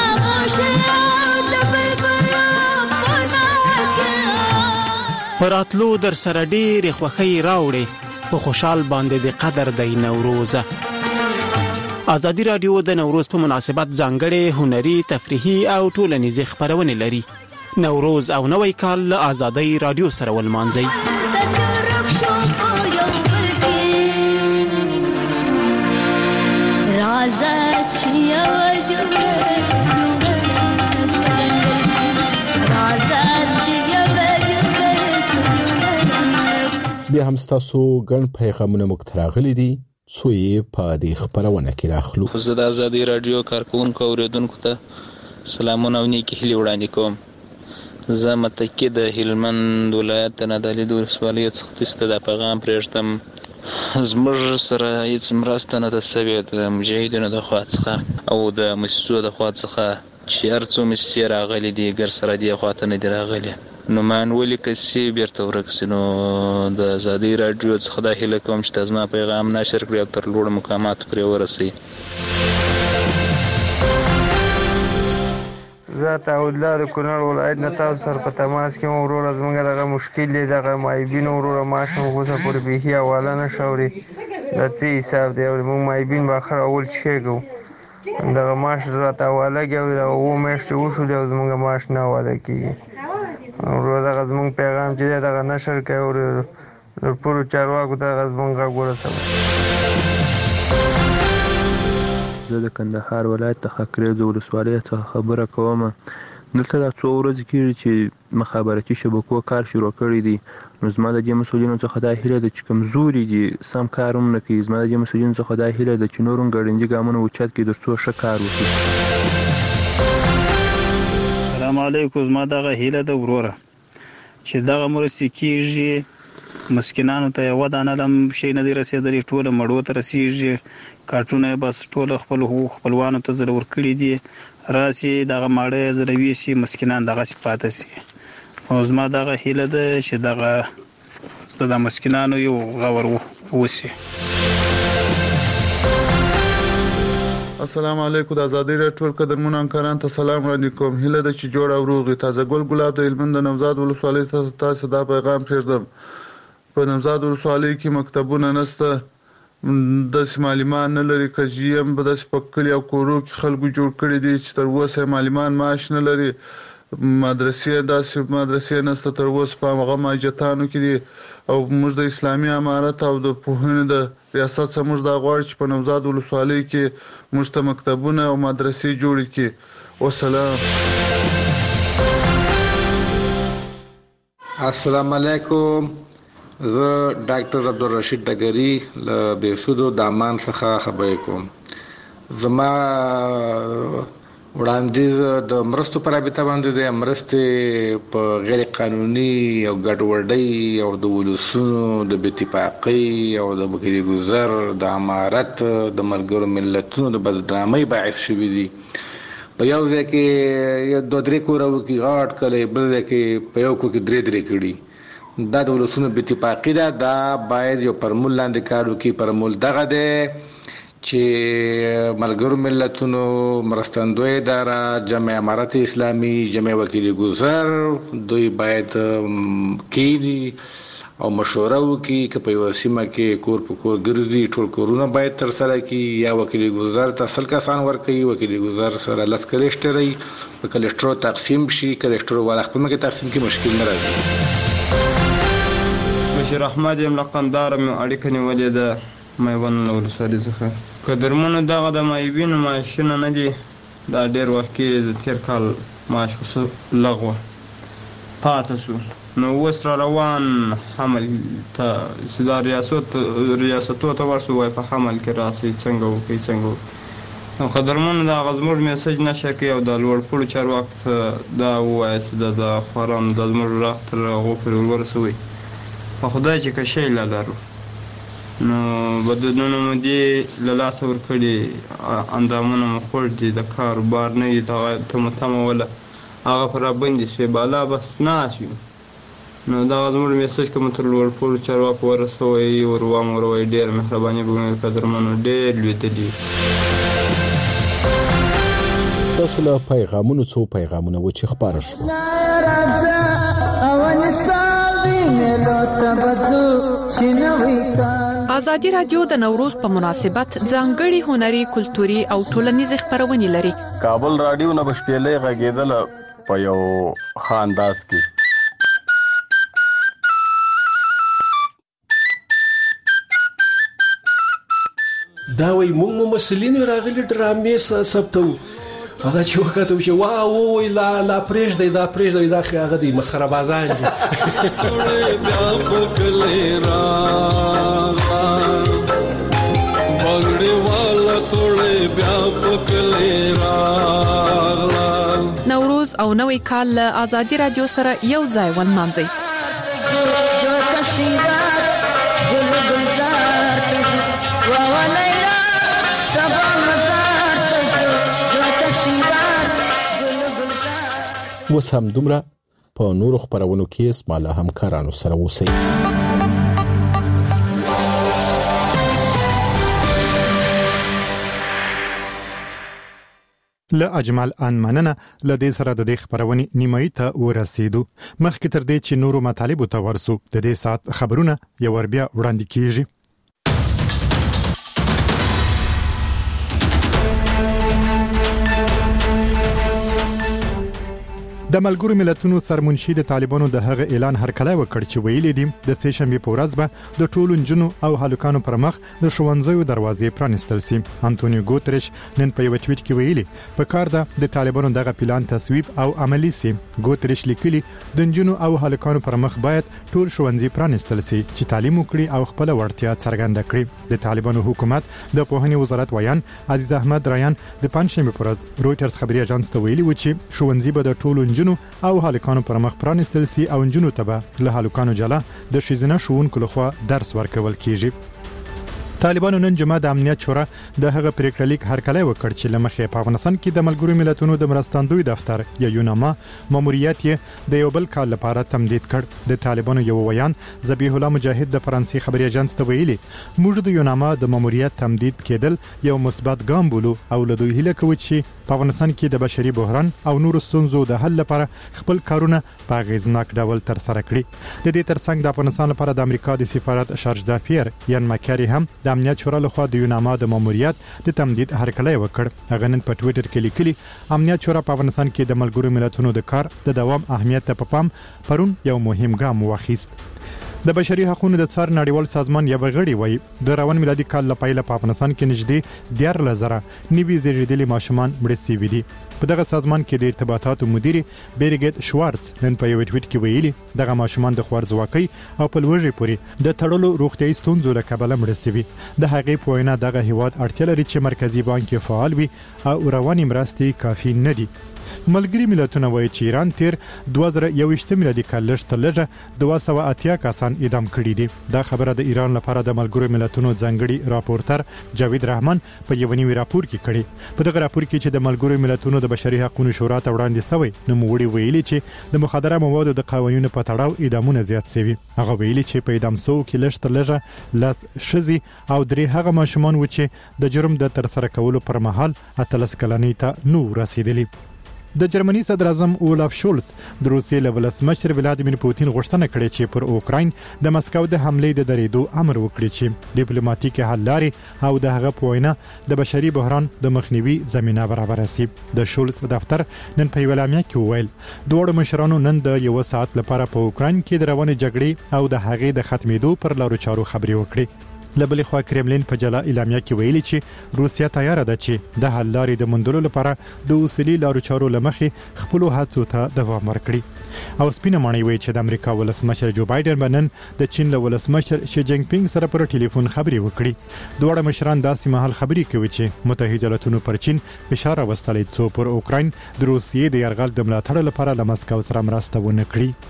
پر اتلو در سره ډېرې خوښۍ راوړې، په خوشحال باندې د قدر دی نوروزه. ازادي رادیو د نوروز په مناسبت ځانګړې هنري، تفریحي او ټولنیزې خبرونه لري. نوروز او نوی کال له ازادي رادیو سره ولمانځي. بیا هم ستاسو ګڼ پیغامونه موږ ته راغلي دي څو یې په دې خبرونه کې راخلو. زه د ازادي رادیو کارکونکو اوریدونکو ته سلامونه او نیکې هیلې وړاندې کوم. زه متکي د هلمند ولایت د نادعلي د ولسوالۍ څخه تاسو ته پیغام پرېږدم. زموږ سره هیڅ مرسته نه ده شوې د مجاهدینو د خوا څخه او د مسیسو د خوا څخه چې هرڅو مې راغلي دي ګر سره دې خواته نه دي راغلي نو مانولي کسي بیرته ورک سي. نو د آزادۍ راډیو څخه دا هیله کوم چې زما پیغام نشر کړي او تر لوړ مقامات پرې ورسي. زه تعهدالله د کونړ ولایت نه تاسو سره په تماس کې یم. وروره زموږ دغه مشکل دی، دغه معیبین وروره معاش مو اوسه پورې بیخي حواله نشه اوري. دا څه حساب دی؟ موږ معیبین به آخر اول څه کوو؟ دغه معاش راته حواله کړي او دغه 7 میاشتې وشولې او زموږ معاش نه حواله کېږي. وروره دغه زموږ پیغام چې دی دغه نشر کوي او ټولو چارواکو ته دغه زموږ غږ ورسوي. زه د کندهار ولایت د خاکریز ولسوالۍ څخه خبره کوم. دلته دا څو ورځې کېږي چې مخابراتي شبکو کار شروع کړی دی. نو زما د دې مسؤلینو څخه دا هیله ده چې کمزوري دي سم کار هم نه کوي. زما د دې مسؤلینو څخه دا هیله ده چې نور هم ګړندي ګامونه اوچت کړي تر څو ښه کار وکړي. السلام علیکم. زما دغه هیله ده وروره چې دغه مرستې کېږي مسکینانو ته یوه دانه هم شی نه دی رسېدلی، ټوله مړو ته رسېږي. کارټونه یې بس ټوله خپل حقوق خپلوانو ته ځله ورکړي دي، راسي دغه ماړه یې ځله ویسي، مسکینان دغسې پاته سي. او زما دغه هیله ده چې دغه د مسکینانو یو غور وسي. السلام علیکم. د ازادۍ راډیو ټول قدرمنو همکارانو ته سلام وړاندې کوم. هیله ده چې جوړ او روغ وي. تازه ګل ګلاب د هلمند د نوزاد ولسوالۍ څخه تاسو دا پیغام پرېږدم. په نوزاد ولسوالۍ کې مکتبونه نشته، داسې معلمان نه لري. کجی هم په داسې په کلي او کورو کې خلکو جوړ کړي دي چې تر اوسه معلمان معاش نه لري. مدرسې داسې مدرسې نشته تر اوسه په هغه ماجتانو کې دي. او موږ د اسلامي امارت او د پوهنې د ریاست څخه موږ دا غواړو چې په نوزاد ولسوالۍ کې موږ ته مکتبونه او مدرسې جوړې کړي. وسلام. السلام علیکم. زه ډاکټر عبدالرشید ډګري له بهسودو دامان څخه خبرې کوم. زما وړاندیز د مرستو پر رابطه باندې د مرستې په غیر قانوني او ګډوډۍ او د ولسونو د بې اتفاقۍ او د بغیر گذر د امارت د ملګرو ملتونو د بدنامۍ باعث شوي دي. په یو ځای کې یو 2-3 کوره وکړي غاټ کلی، بل ځای کې په یو کور کې 3 کړي. دا د ولسونو بې اتفاقي ده. دا باید یو پرمول لاندې کار وکړي. پرمول دغه دی چې ملګرو ملتونو مرستندوی اداره، جمع امارت اسلامي، جمع وکیل گذر، دوی باید کېږي او مشوره وکړي که په یوه سیمه کې کور په کور ګرځي ټول کورونه باید ترسره کړي. یا وکیل گذر ته 100 کسان ورکوي، وکیل گذر سره 10 کلشټري په کلشټرو تقسیم شي. کلشټرو والا خپل کې تقسیم کې مشکل نه راځي. بشیر احمد یم له قندهار مې اړیکه نیولې ده میوند ولسوالۍ څخه. قدرمنو دغه د معیبینو معاشونه نه دي، دا ډېر وخت کېږي د تېر کال معاش لغوه پاته شو. نو اوس را روان حمل ته چې دا ریاستو ته ورسو وایي په حمل کې راسئ څنګه وکړئ څنګه وکړئ. نو قدرمنو د هغه زموږ میسج نشه کوي او د لوړپوړو چارواکو ته دا ووایه چې د خوارانو د زموږ غږ تر هغو پورې ورسوئ. په خدای چې که شی لا لرو نو بدنونه مو دې له لاسه ورکړي، اندامونه مو خوږ دي، د کار بار نه وي تموله هغه په رابندې شوې بالا بس ناست وي. نو دغه زموږ میسج که مو تر لوړپوړو چارواکو ورسوئ وروایي ډېره مهرباني به مې قدرمنو ډېر لوېدلي. ستاسو له پیغامونو څو پیغامونه و چې خپاره شو. ازادي راډیو د نوروز په مناسبت ځانګړي هنري کلتوري او ټولنیزې خبرونه لري. کابل راډیو نه بشپېلې غږیدل په یو خانداس کې. دا وای موږ مسلین راغلي ډرامې ثبتو. هغه چې وکړه چې واو لا پرېږدي دا هغه دی مسخره بازان دي. نوروز او نوې کال له ازادي راډیو سره یو ځای ونمانځي. وسم دومره په نورو خبرونو کې اسماله همکارانو سره اوسئ. له اجمل ان مننه له دې سره د خبرونې نیمایي ته ورسېدو. مخکې تر دې چې نورو مطالبو ته ورسو د دې سات خبرونه یو ور بیا وړاندې کیږي. د ملګرو ملتونو سرمنشي د طالبانو د هغه اعلان هرکلی وکړ چې ویلي دي د سه شنبه په ورځ به د ټولو نجونو او هلکانو پر مخ د ښوونځیو دروازې پرانستل شي. انټونیو ګوتریش نن په یو ټویټ کې ویلي په کار ده د طالبانو دغه پلان تصویب او عملی شي. ګوتریش لیکلي د نجونو او هلکانو پر مخ باید ټول ښوونځي پرانستل شي چې تعلیم وکړي او خپل وړتیا څرګنده کړي. د طالبانو حکومت د پوهنې وزارت ویان عزیز احمد ریان د پنځشنبه پر ورځ رويټرز خبري اژانس ته ویلي و چې ښوونځي به د ټولو او هلکانو پر مخ پرانستل سي او نجونو ته به له هلکانو جلا د شیزنه شوونکو لخوا درس ورکول کیږي. طالبانو نن جمعه د امنیت شورا د هغه پریکړه لیک هرکلی وکړ چې لمخې په افغانستان کې د ملګرو ملتونو د مرستندوی دفتر یا یوناما ماموریت یې د یو بل کال لپاره تمدید کړ. د طالبانو یو ویان ذبیح الله مجاهد د فرانسې خبري اژانس ته ویلي موږ د یوناما د ماموریت تمدید کېدل یو مثبت ګام بولو او له دوی هیله کوو چې په افغانستان کې د بشري بحران او نورو ستونزو د حل لپاره خپل کارونه په غیزناک ډول تر سره کړي. د دې ترڅنګ د افغانستان لپاره د امریکا د سفارت شارج دافیر یان مکاری هم د امنیت شورا لخوا د یوناما د ماموریت د تمدید هرکلی وکړ. هغه نن په ټوئیټر کې لیکلي امنیت شورا په افغانستان کې د ملګرو ملتونو د کار د دوام اهمیت ته په پام پرون یو مهم ګام واخیست. د بشري حقوقو د څار نړیوال سازمان یو غړي وایي د روان میلادي کال لپاره په افغانستان کې نږدې 14,000 نوي زیږیدلي ماشومان مړ شوي دي. په دغه سازمان کې د ارتباطاتو مدیر بیرګټ شوارتز نن په یو ټویټ کې ویلي دغه ماشومان د خوارځواکۍ او په لوړې پورې د تړلو روغتيایي ستونزو له کبله مړ شوي. د هغې په وینا دغه هیواد اړتیا لري چې مرکزی بانک فعال وي او رواني مرستې کافي نه دي. ملګری ملتونه وایي چې ایران تیر 2021 میلادي کال لږ 280 کسان اعدام کړي دي. دا خبره د ایران لپاره د ملګرو ملتونو ځانګړي راپورټر جاوید رحمان په یو نوي راپور کې کړي. په دغه راپور کې چې د ملګرو ملتونو د بشري حقوقو شورا ته وړاندې شوی نو موږ ویلي چې د مخدره موادو د قوانینو په تړاو اعدامونه زیات شوي. هغه ویلي چې په اعدام سو کې لږ لاس شزي او درې هغه ماشومان و چې د جرم د تر سره کولو پر مهال 13 کلنۍ ته نو رسیدلی. د جرمني صدر اعظم اولاف شولز د روسیې له ولسمشر ولادیمیر پوتین غوښتنه کړې چې پر اوکراین د مسکو د حملې د درېدو امر وکړي چې ډیپلوماټیک حل لارې او د هغه په وینا د بشري بحران د مخنیوي زمينه برابر شي. د شولز دفتر نن په اعلامیه کې ویل دوه مشرانو نن د یو ساعت لپاره په اوکراین کې د روانې جګړې او د هغې د ختمېدو پر لارو چارو خبرې وکړي. لبلې خوا کرملین په جلا اعلامیه کې ویلي چې روسیا تیار ده چې د حل لارې د موندلو لپاره د اصلي لارو چارو لمخې خپل هڅو ته دوام ورکړي. او سپینه مانی وایي چې د امریکا ولسمشر جو بایدن بنن د چین له ولسمشر شي جینګ پینګ سره پر ټلیفون خبرې وکړي. دوه مشران داسې مهال خبرې کوي چې متحده ایالاتونو پر چین فشار راوستلی څو پر اوکراین د روسیې د یرغل د ملاتړ لپاره له مسکو سره مرسته ونه کړي.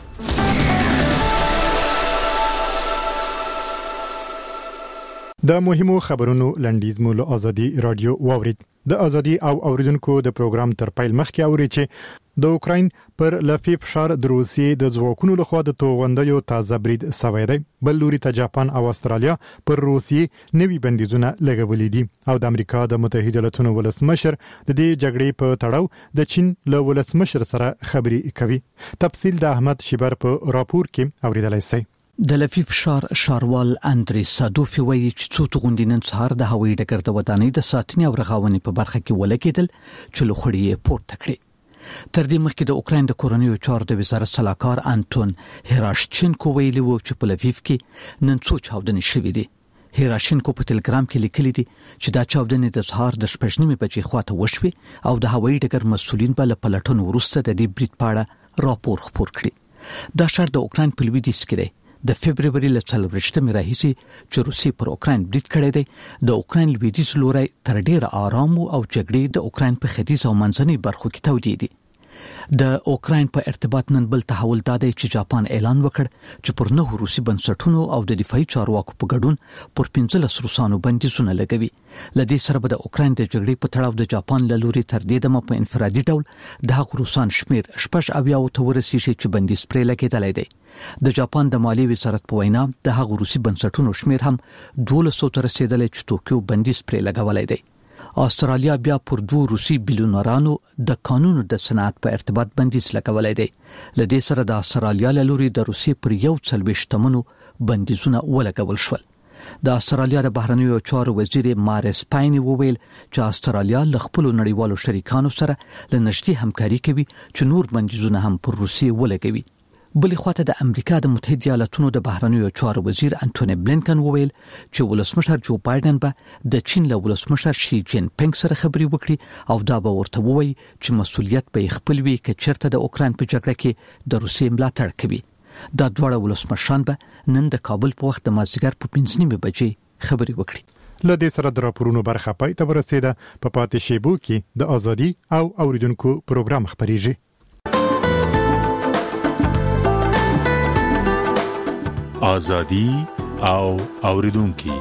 د مهمو خبرونو لنډیز مو له ازادي رادیو واورید. د ازادي او اوریدونکو د پروګرام تر پیل مخکې اوري چې د اوکراین پر لفي فشار د روسیې د ځواکونو لخوا د توغندیو تازه برید سوی دی. بل لوري ته جاپان او استرالیا پر روسیې نوي بندیزونه لګولې دي او د امریکا د متحده ایالاتونو ولسمشر د دې جګړې په تړاو د چین له ولسمشر سره خبرې کوي. تفصیل د احمد شیبر په راپور کې اوریدلای شئ. د لفي فشار شاروال اندري سادوفي وایي چې څو توغندي نن سهار د هوایي ډګر د ودانۍ د ساتنې او رغونې په برخه کې ولګېدل چې لوخړی یې پورته کړی. تر دې مخکې د اوکراین د کورنیو چارو د وزارت سلاکار انټون هراشچنکو ویلي و چې په لفیف کې نن څو چاودنې شوې دي. هراشچنکو په ټلګرام کې لیکلي دي چې دا چاودنې د سهار د 8:30 بجې خواته وشوې او د هوایي ډګر مسولین به له پلټون وروسته د دې برید په اړه راپور خپور کړي. دا شهر د اوکراین په لویدیځ کې دی. د فبرवरी له 14 راهیسې چې روسي پر اوکراین برید کړی دی. د اوکراین لویدیځ لوري تر ډیره آرام او جګړې د اوکراین په ختیځ او منځنۍ برخو کې تودې دي. د اوکراین په ارتباط نن بل تحول دادی چې جاپان اعلان وکړ چې پر 9 روسي بنسټونو او د دفاعي چارواکو په ګډون پر 15 روسانو بندیزونه لګوي. لدې سره به د اوکراین د جګړې په تړاو د جاپان له لوري تر دې دمه په انفرادي ډول د روسان شمیر 80 ته ورسیږي چې بندیز پرې لګیدلی دی. د جاپان د مالی وزارت په وینا د هغو روسي بنسټونو شمیر هم 1200 ته رسیدلی چې ټوکیو بندیز پرې لګولای دی. استرالیا بیا پر 2 روسي بلیونرانو د قانون د صنعت په ارتباط بندیز لګولای دی. لدې سره د استرالیا له لوري د روسي پر 140 تمنو بندیزونه ولګول شول. د استرالیا د بهرنیو چارو وزیر مارس پایني وویل چې استرالیا له خپل نړیوالو شریکانو سره له نږدې همکاري کوي چې نور بندیزونه هم پر روسي ولګوي. بلې خواته د امریکا د متحده ایالاتونو د بهرنیو چارو وزیر انټونی بلینکن وویل چې ولسمشر جو بایدن به د چین له ولسمشر شي جین پینګ سره خبرې وکړي او دا به ورته ووایي چې مسؤلیت به خپل وي چې چیرته د اوکراین په جګړه کې د روسیې ملاتړ کوي. دا دواړه ولسمشران به نن د کابل په وخت د مازیګر په 5:30 بجې خبرې وکړي. لدې سره د راپورونو برخه پای ته ورسیده. په پاتې شیبو کې د ازادي او اوریدونکو پروګرام خبريږي. ازادي او اوریدونکو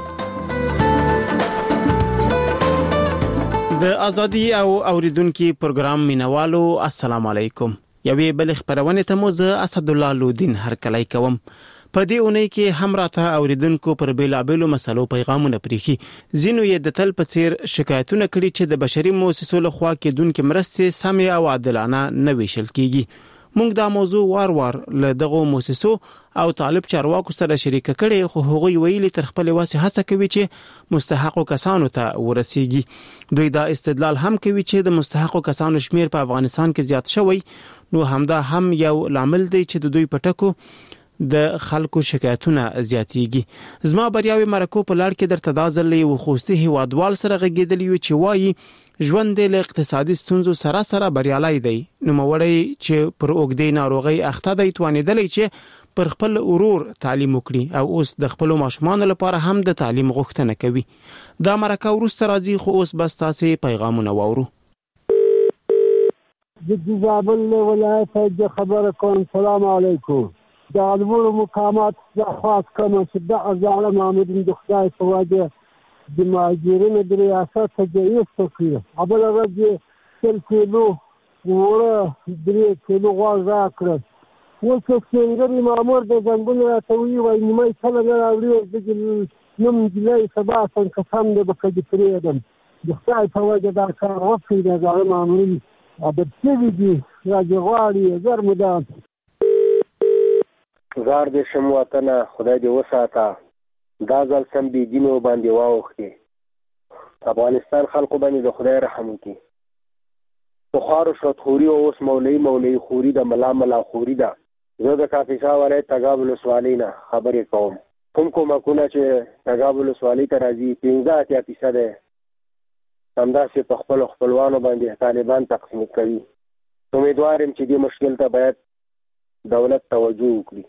د ازادي او اوریدونکو پروګرام مینوالو السلام علیکم. یوې بل خبرونه ته مو زه اسد الله لودین هرکلی کوم. په دې اونۍ کې هم راته اوریدونکو پر بیلابلو مسلو پیغامونه پریخي. زینو یې د تل په څیر شکایتونه کړي چې د بشري مؤسسو لخوا کېدونکو مرستې سمې او عادلانه نه ویشل کیږي. موږ دا موضوع وار له دغه مؤسسو او طالب چارواکو سره شریک کړي، خو هغوی ویلي تر خپل واسه هڅه کوي چې مستحقو کسانو ته ورسیږي. دوی دا استدلال هم کوي چې د مستحقو کسانو شمیر په افغانستان کې زیات شوی، نو همدا هم یو لامل دی چې د دوی پټکو د خلکو شکایتونه زیاتېږي. زما بریاوي مرکو په لړ کې درته دا ځلې وخوستي هیوادوال سره غږیدلی و چې وایي ژوند د اقتصادي ستونزو سره بریالي دی. نو موړی چې پر اوګدې ناروغي اخته دی توانیدلی چې پر خپل ورور تعلیم وکړي او اوس د خپل ماشومان لپاره هم د تعلیم غوښتنه کوي. دا مرکه ورسته راځي، خو اوس بس تاسو پیغامونه واورو. د زابل ولایت د خبره کوم. السلام علیکم. د علمو مقامات د خاص کوم چې د ازاله مامورین د خدای په وجه د ماجرینو د ریاست تجهیز کوي. ابل ورځ 1 کیلو وړه 3 کیلو غوښه راکړه. وڅ څنګه مامور د ځنګل راټوي وای نیمه کله راوړي د نوم جلای سبا څنګه سم د بکې پریدم د خدای په وجه دا کار وکړي. د ازاله مامورین د څه دي راځي زر مدام زار دې شم وطنه خدای دې وساته. دا ځل سم بي دینو باندې واوښتي. افغانستان خلکو باندې د خدای رحم وکړي. بخار شوت خوري او اوس مولوي خوري د ملا خوري ده. زه د کافیسا ولایت تګاب ولسوالۍ نه خبرې کوم. کوم حکومت چې تګاب ولسوالۍ ته راځي 15% ده. همداسې په خپلوانو باندې طالبان تقسیم کوي. امیدوار یم چې دې مشکل ته باید دولت توجه وکړي.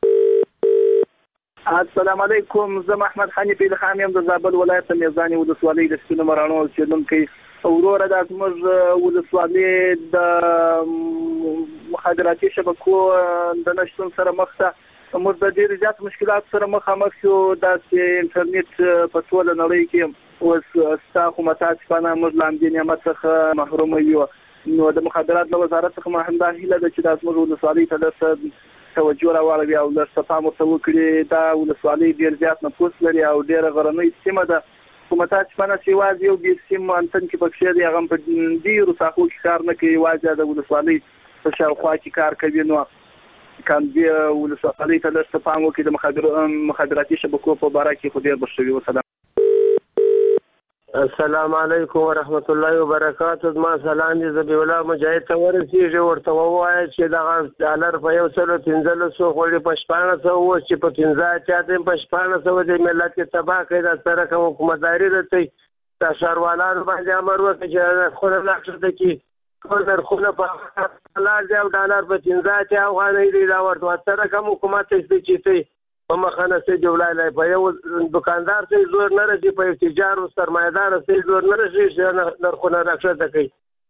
السلام علیکم. زه محمد حنیفی الخان یم د زابل ولایت میزانی ولسوالۍ د سپینو مرانو اوسیدونکی. وروره دا زموږ ولسوالۍ د مخابراتي شبکو د نشتون سره مخ ته موږ د ډېر زیات مشکلات سره مخامخ شو. داسې انټرنیټ په ټوله نړۍ کې اوس ستا خو متاسفانه موږ له همدې نعمت څخه محروم یو. نو د مخابرات له وزارت څخه ما همدا هیله ده چې دا زموږ ولسوالۍ ته درته توجه راواړوي او درته پام ورته وکړي. دا ولسوالۍ ډېر زیات نفوس لري او ډېره غرنۍ سیمه ده. خو متاسفانه چې یوازې یو بې سیم انتن کې پکښې دی، هغه په ډېرو ساحو کې کار نه کوي، یوازې د ولسوالۍ په شاوخوا کې کار کوي. نو کاندې ولسوالۍ ته درته پام وکړي د مخابراتي شبکو په باره کې خو ډېر بښوي. وسلام. السلام علیکم ورحمت الله وبرکاتہ. ما سلام دې زبی الله مجاهد ته ورسیږي. ورته ووایي چې دا ډالر په 115 خوړې په 1500 و چې په 15 چاته په 1500 د ملت کې تباہ کړي. دا سره کوم حکومتداري ده ته شهروالانو باندې امر وکړي چې خو نه لښته کې کولر خو نه په لار دی او ډالر په 15 چا افغانۍ دی. دا ورته سره کوم حکومت چې په مخانه سي جوړای په یو دکاندار سي زور نه رسي، په تجارت او سرمایدار سي زور نه رسي چې نرخونه راکړه کوي.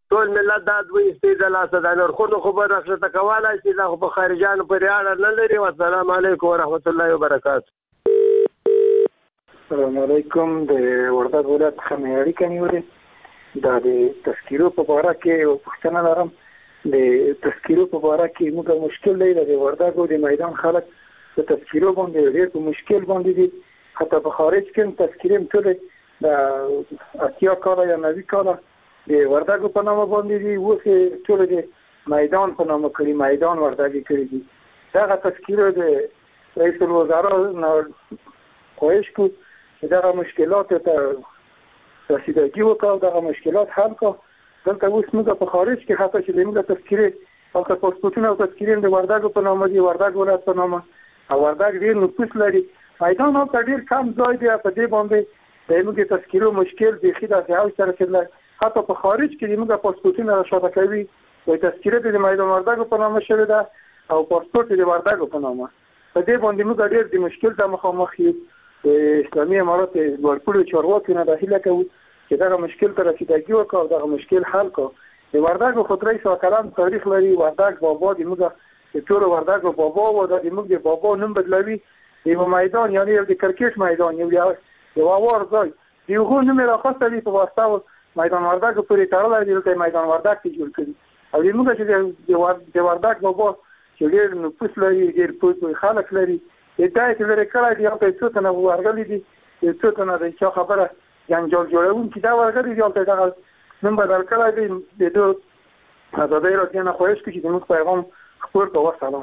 ټول ملت دا دوی استیدل اساس نور خو خبر راځه تکواله چې دا په خارجانو پرې اړه نه لري. والسلام علیکم ورحمت الله وبرکاته. السلام علیکم. د وردګ ولایت خمیاري کمیوري دا د تذکیرو په اړه کې پوښتنه لرم. د تذکیرو په اړه کې موږ مشکل دی د وردګ د میدان خلک په تذکیرو باندې ډېر په مشکل باندې دي. حتی په خارج کې تذکیرې ټول د اتیا کاله یا 90 کاله د وردګ په نامه باندې دي. اوس ټول د میدان په نامه کړي، میدان وردګ کړي دي. دا تذکیره د رئیس الوزرا خواهش کو چې دا مشکلات ته رسیدگی وکړي، دا مشکلات حل کړي. دلته اوس موږ په خارج کې حتی چې موږ تذکیره او پاسپورتونه او تذکیرې د وردګ په نامه دي، وردګ ولایت په نامه، او وردګ ډېر نفوس لري. میدان هم ډېر کم ځای دی. په دې باندې د موږ تذکیرو مشکل بیخي د ځای سره کې حتی په خارج کې موږ پاسپورتونه راښاته کوي او تذکیره د میدان وردګ په نامه شوی ده او پاسپورت د وردګ په نامه. په دې باندې موږ ډېر د مشکل ته مخامخ یو. د اسلامي امارات لوړپوړو چارواکو نه دا هیله کوو چې دا مشکل ته رسیدګي وکړي او دا مشکل حل کړي. د وردګ خو 300 کلن تاریخ لري. وردګ بابا د موږ د ټول وردګ بابا و د موږ د بابا نوم بدلوي. یو میدان یعنی یو د کرکټ میدان یو وار ځای یو غو نوم راخسته دی په واسطه میدان وردګ پورې تړلی دی. دلته میدان وردګ کې جوړ کړي او د موږ چې د وردګ بابا چې ډېر نفوس لري، ډېر پوه خلک لري، دا چې لري کړی دی هلته څو تنه ورغلي دي، څو تنه د چا خبره جنجال جوړونکي دا ورغلي دي هلته دغه نوم بدل کړی دی. د دو ازادۍ راډیو نه خواهش کوي چې زموږ پیغام خپور کړه. وسلام.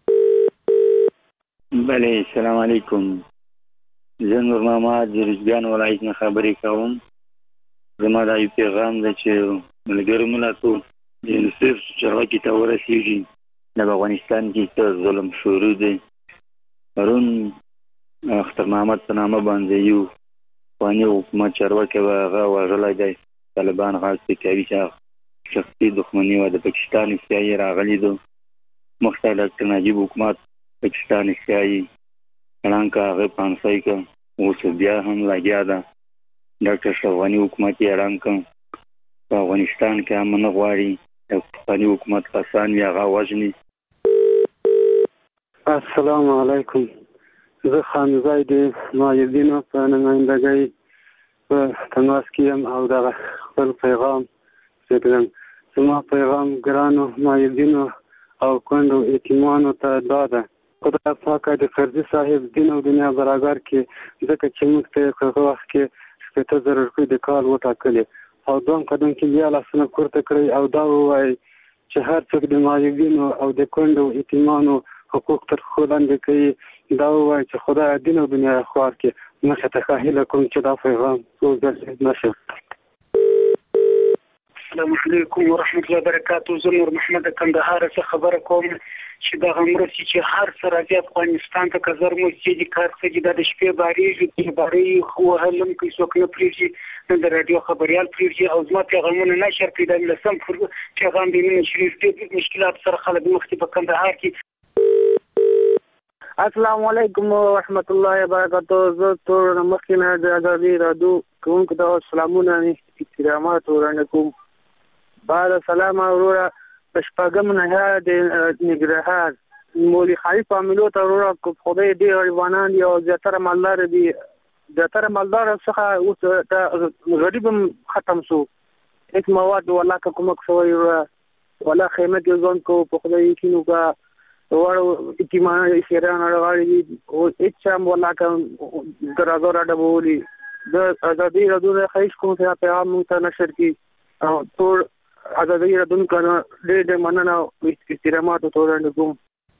بله سلام علیکم. زه نور محمد د روزګان ولایت نه خبرې کوم. زما دا یو پیغام ده چې ملګرو ملتو د یونیسف چارواکي ته ورسیږي. د افغانستان کې څه ظلم شروع دی. پرون اختر محمد په نامه باندې یو افغاني حکومت چارواکی هغه وژلی دی. طالبان غږ کوي چې شخصي دښمني وه. د پاکستان اسیایي راغلی دو مخته ډاکټر نجیب حکومت پاکستان اسیایي اړانکه هغه پانسۍ که اوس بیا هم لګیا ده. ډاکټر اشرف غني حکومت یې اړانکه په افغانستان کې امن نه غواړي. د پخواني حکومت کسان یې هغه وژني. السلام علیکم. زه خانزای د مایدینو په نمایندګۍ په تماس کې یم او دغه خپل پیغام زیږدم. زما پیغام ګرانو مایدینو او کونډو یتیمانو ته دا ده: خدای پاک د فرضي صاحب دین او دنیا برابر کې ځکه چې موږ ته هغه وخت کې 70,000 روپۍ د کال وټاکلې او دوم قدم کې بیا لاسونه پورته کړئ او دا ووایي چې هر څوک د مایوبینو او د کونډو یتیمانو حقوق تر پښو لاندې کوي. دا ووایي چې خدای دین او دنیا خوار کې مخې ته هیله کوم چې دا پیغام وګرځي نشي. السلام علیکم ورحمت الله وبرکاته. زه نور محمد کندهار څخه خبره کوم چې دا مرستې چې هر څه راځي افغانستان ته که زر مرستې دي کار څه دي دا د شپې بارېږي د بارې وهلم کوي څوک نه پرېږدي نه د راډیو خبریال پرېږدي او زما پیغامونه نشر کوي. دا لسم پیغام د مینې شریف ډېر مشکلات سره خلک مخ دي په کندهار کې. السلام علیکم ورحمت الله وبرکاته. زه تور مخکې نه د ازادي راډیو کوونکو ته سلامونه احترامات وړاندې کوم. بعد سلام وروره په شپږم نهار د نګرهار مولوي خلیل فامیلو ته وروره خدای دې غریبانان دي او زیاتره مالدار دي. زیاتره مالدار څخه اوس غریب هم ختم شو. هیڅ مواد والله که کومک شوی والله خیمه کې ځان کو په خدای یقین وکړه وړو یتیمان شیران راغلي دي او هیڅ هم والله که درازو راډبولي. د ازادي راډیو خواهش کوم چې پیغام موږ ته نشر کړي او ټول ازادي راډیو کنه ډېر مننه او احترامات وړاندې کوم.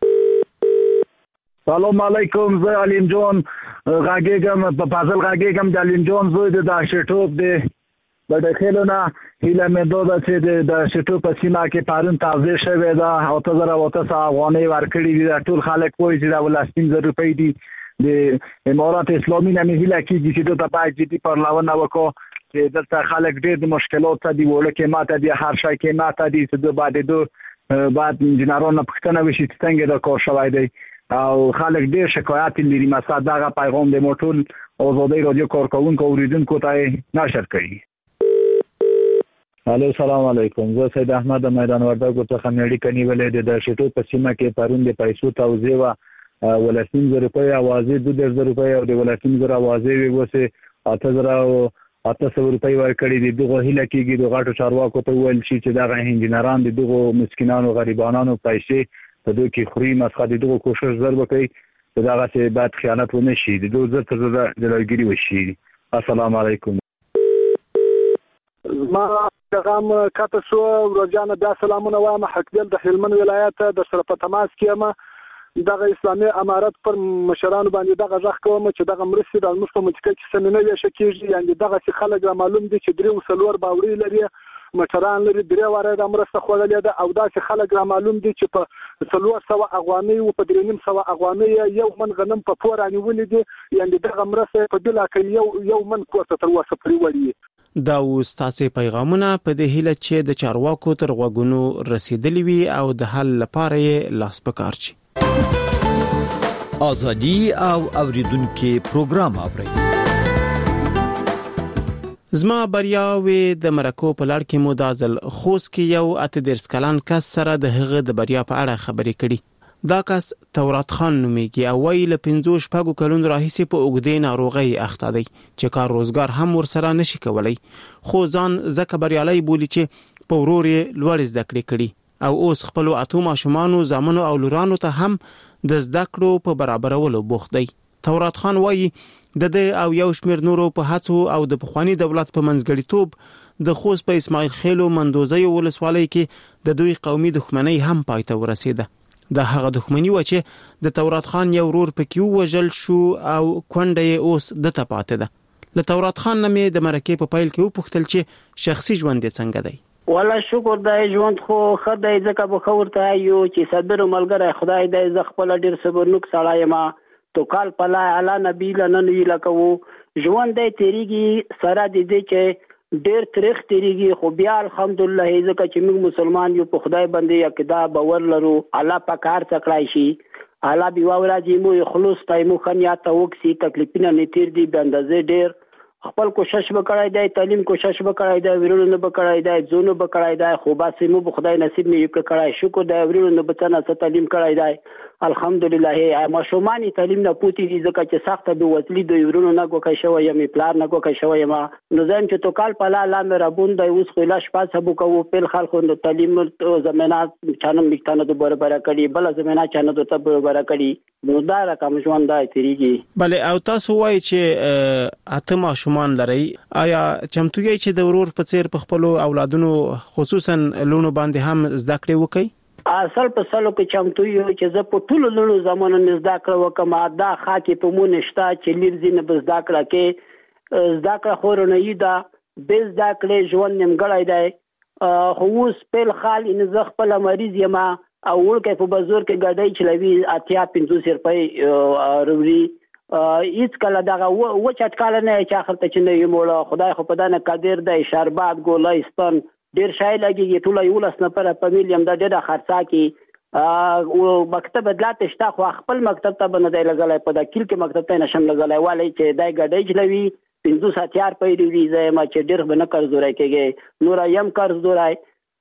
سلام علیکم. زه علیم جان غاګیګم په فاضل غاګیګم د علیم جان زوی د شټوب دی د خلونه هیله مې دوه چې د شټوب په سیمه کې پارون تازه شوی دا او 3000 افغانۍ ورکړي دي. ټول خلک وایي چې دا ولستین روپۍ دي. د امارات اسلامي نه مې هیله کېږي چې دوی په جدي پرلاونه وکړي چې دلته خلک ډېر د مشکلات دي وړه کې ماته دي هر شي کې ماته دي چې دوی بعد انجنیرانو پوښتنه وشي چې څنګه دا کار شوی دی او خلک ډېر شکایت لري. مثلا دغه پیغام د موټول ازادي رادیو کارکونکو اوریدونکو ته نشر کړي. الو سلام علیکم. زه سید احمد میدان وردګو څخه مېړی کنیولې د شټو په سیمه کې پرون د پیسو توزیع و ولسین زر روپۍ اوازې 2000 روپۍ او د ولسین زر اوازې وسه 8000 روپۍ ورکړي دي. دغه هیله کېږي د غاټو چارواکو ته ویل شي چې دغه انجنیران دغه مسکینانو غریبانو پیسې په دوی کې خوري مسخه دغه کوشش زر وکړي چې دغه څه بعد خیانت ونه شي د دوی زر تر جلوګیری وشي. السلام علیکم. ما پیغام کاته شو ورځانه بیا سلامونه وایم. حقدل د هلمند ولایت د سره په تماس کې ما دغه اسلامي امارت پر مشرانو باندې دغه ځخ کوم چې دغه مرستې د مستو منطقه کې سمینه ویشه کېږي. یعنی دغه څه خلک معلوم دي چې درې وسلور باوري لري مشران لري درې واره د مرسته خوړلې ده او دا چې خلک را معلوم دي چې په 300 اغوامي او په 300 اغوامي یو من غنم په پور انیولې دي. یعنی دغه مرسته په بلا کې یو من کوته تر وسه پرې وړي. دا وستاسې پیغامونه په دې هیله چې د چارواکو تر غوږونو رسیدلی وي او د حل لپاره یې لاس پکار شي. ازادي او اوریدونکو پروګرام اوري. زما بریاوي د مرکو په لړ کې مدازل خوست کې یو 18 کلن کس سره د هغه د بریا په اړه خبرې کړي. دا کس تورات خان نومیږي او ویل 15 کلونو راهیسې په اوږدې ناروغۍ اخته دی چې کار روزګار هم ورسره نشي کولای. خو ځان ځکه بریالي بولي چې په ورور یې لوړ زده کړې کړي او اوس خپل اتو ماشومانو زامنو او لورانو ته هم د زده کړو په برابرولو بوخت دی. تورات خان وایي د دې او یو شمېر نورو په هڅو او د پخوانی دولت په منځګړیتوب د خوست په اسماعیل خیل او مندوزي ولسوالۍ کې د دوی قومي دښمنۍ هم پایته ورسېده. د هغه دښمنی و چې د تورات خان یو ورور پکې وژل شو او کونډه اوس د تپاته ده. له تورات خان نمې د مرکې په پایل کې وپوښتل چې شخصي ژوند یې څنګه دی. والله شکر دی ژوند خو خدای ځکه به خورته یو چې صبر ملګری خدای دې ز خپل ډیر صبرنوک سړی ما تو کال پلا اعلی نبی لنن لکو ژوند دې تیریږي سره دې چې ډیر تاریخ تیریږي خو بیا الحمدلله ځکه چې موږ مسلمان یو په خدای باندې عقیده باور لرو الله پاک هر څه کړی شي الله بي واورځي مو خلوص تایمو خنیا ته وکسي تکلیفونه نه تیر دي د اندازې ډیر خپل کوشش وکړای دی تعلیم کوشش وکړای دی ورونو وکړای دی زونو وکړای دی خو باسي مو خدای نصیب مې یو کړای شکر دی ورونو بچنه څه تعلیم کړای دی الحمدلله ما شومانی تعلیم نه پوتې دي ځکه چې سخت به وصلی دی ورونو نه کوکای شوی مې پلان نه کوکای شوی ما نو زم چې تو کال پلا لا مې ربون دی اوس خو لاش پاس هبو کو په خلکو نو تعلیم زمينات چانم لیکتانه د برابر کړي بل زمينات چانه د برابر کړي نو دا رقم ژوند دی تیریږي. بله او تاسو وایي چې اتما شومان لري آیا چمتو یې چې د ورور په څیر په خپل اولادونو خصوصا لونو باندې هم زده کړې وکړي؟ اصل په سلو کې چمتو یو چې زه په ټولو لونو زمانو زده کړه وکم دا خاکې په مون نشتا چې لیر زین به زده کړه کې زده کړه خورونه یدا به زده کړې ژوند نیمګړی دی خو اوس په خال ان زه خپل مریض یم او ورکه په بازار کې ګاډي چلوي اتیا 500 روپۍ وروړي هیڅ کله دغه و چټکاله نه چې اخر ته چې نه یموله خدای خو په دانه قادر دی شربات ګولایستان ډیر شای لګي ټول یو لس نفر په مليم د ډېر خرڅا کې او مکتب بدلات شته خو خپل مکتب ته بنه دی لګلای په د کل کې مکتب ته نشم لګلای والی چې دای ګډای چلوي 500 پیری زه ما چې ډیر بنه قرض ورای کېږي نور یم قرض ورای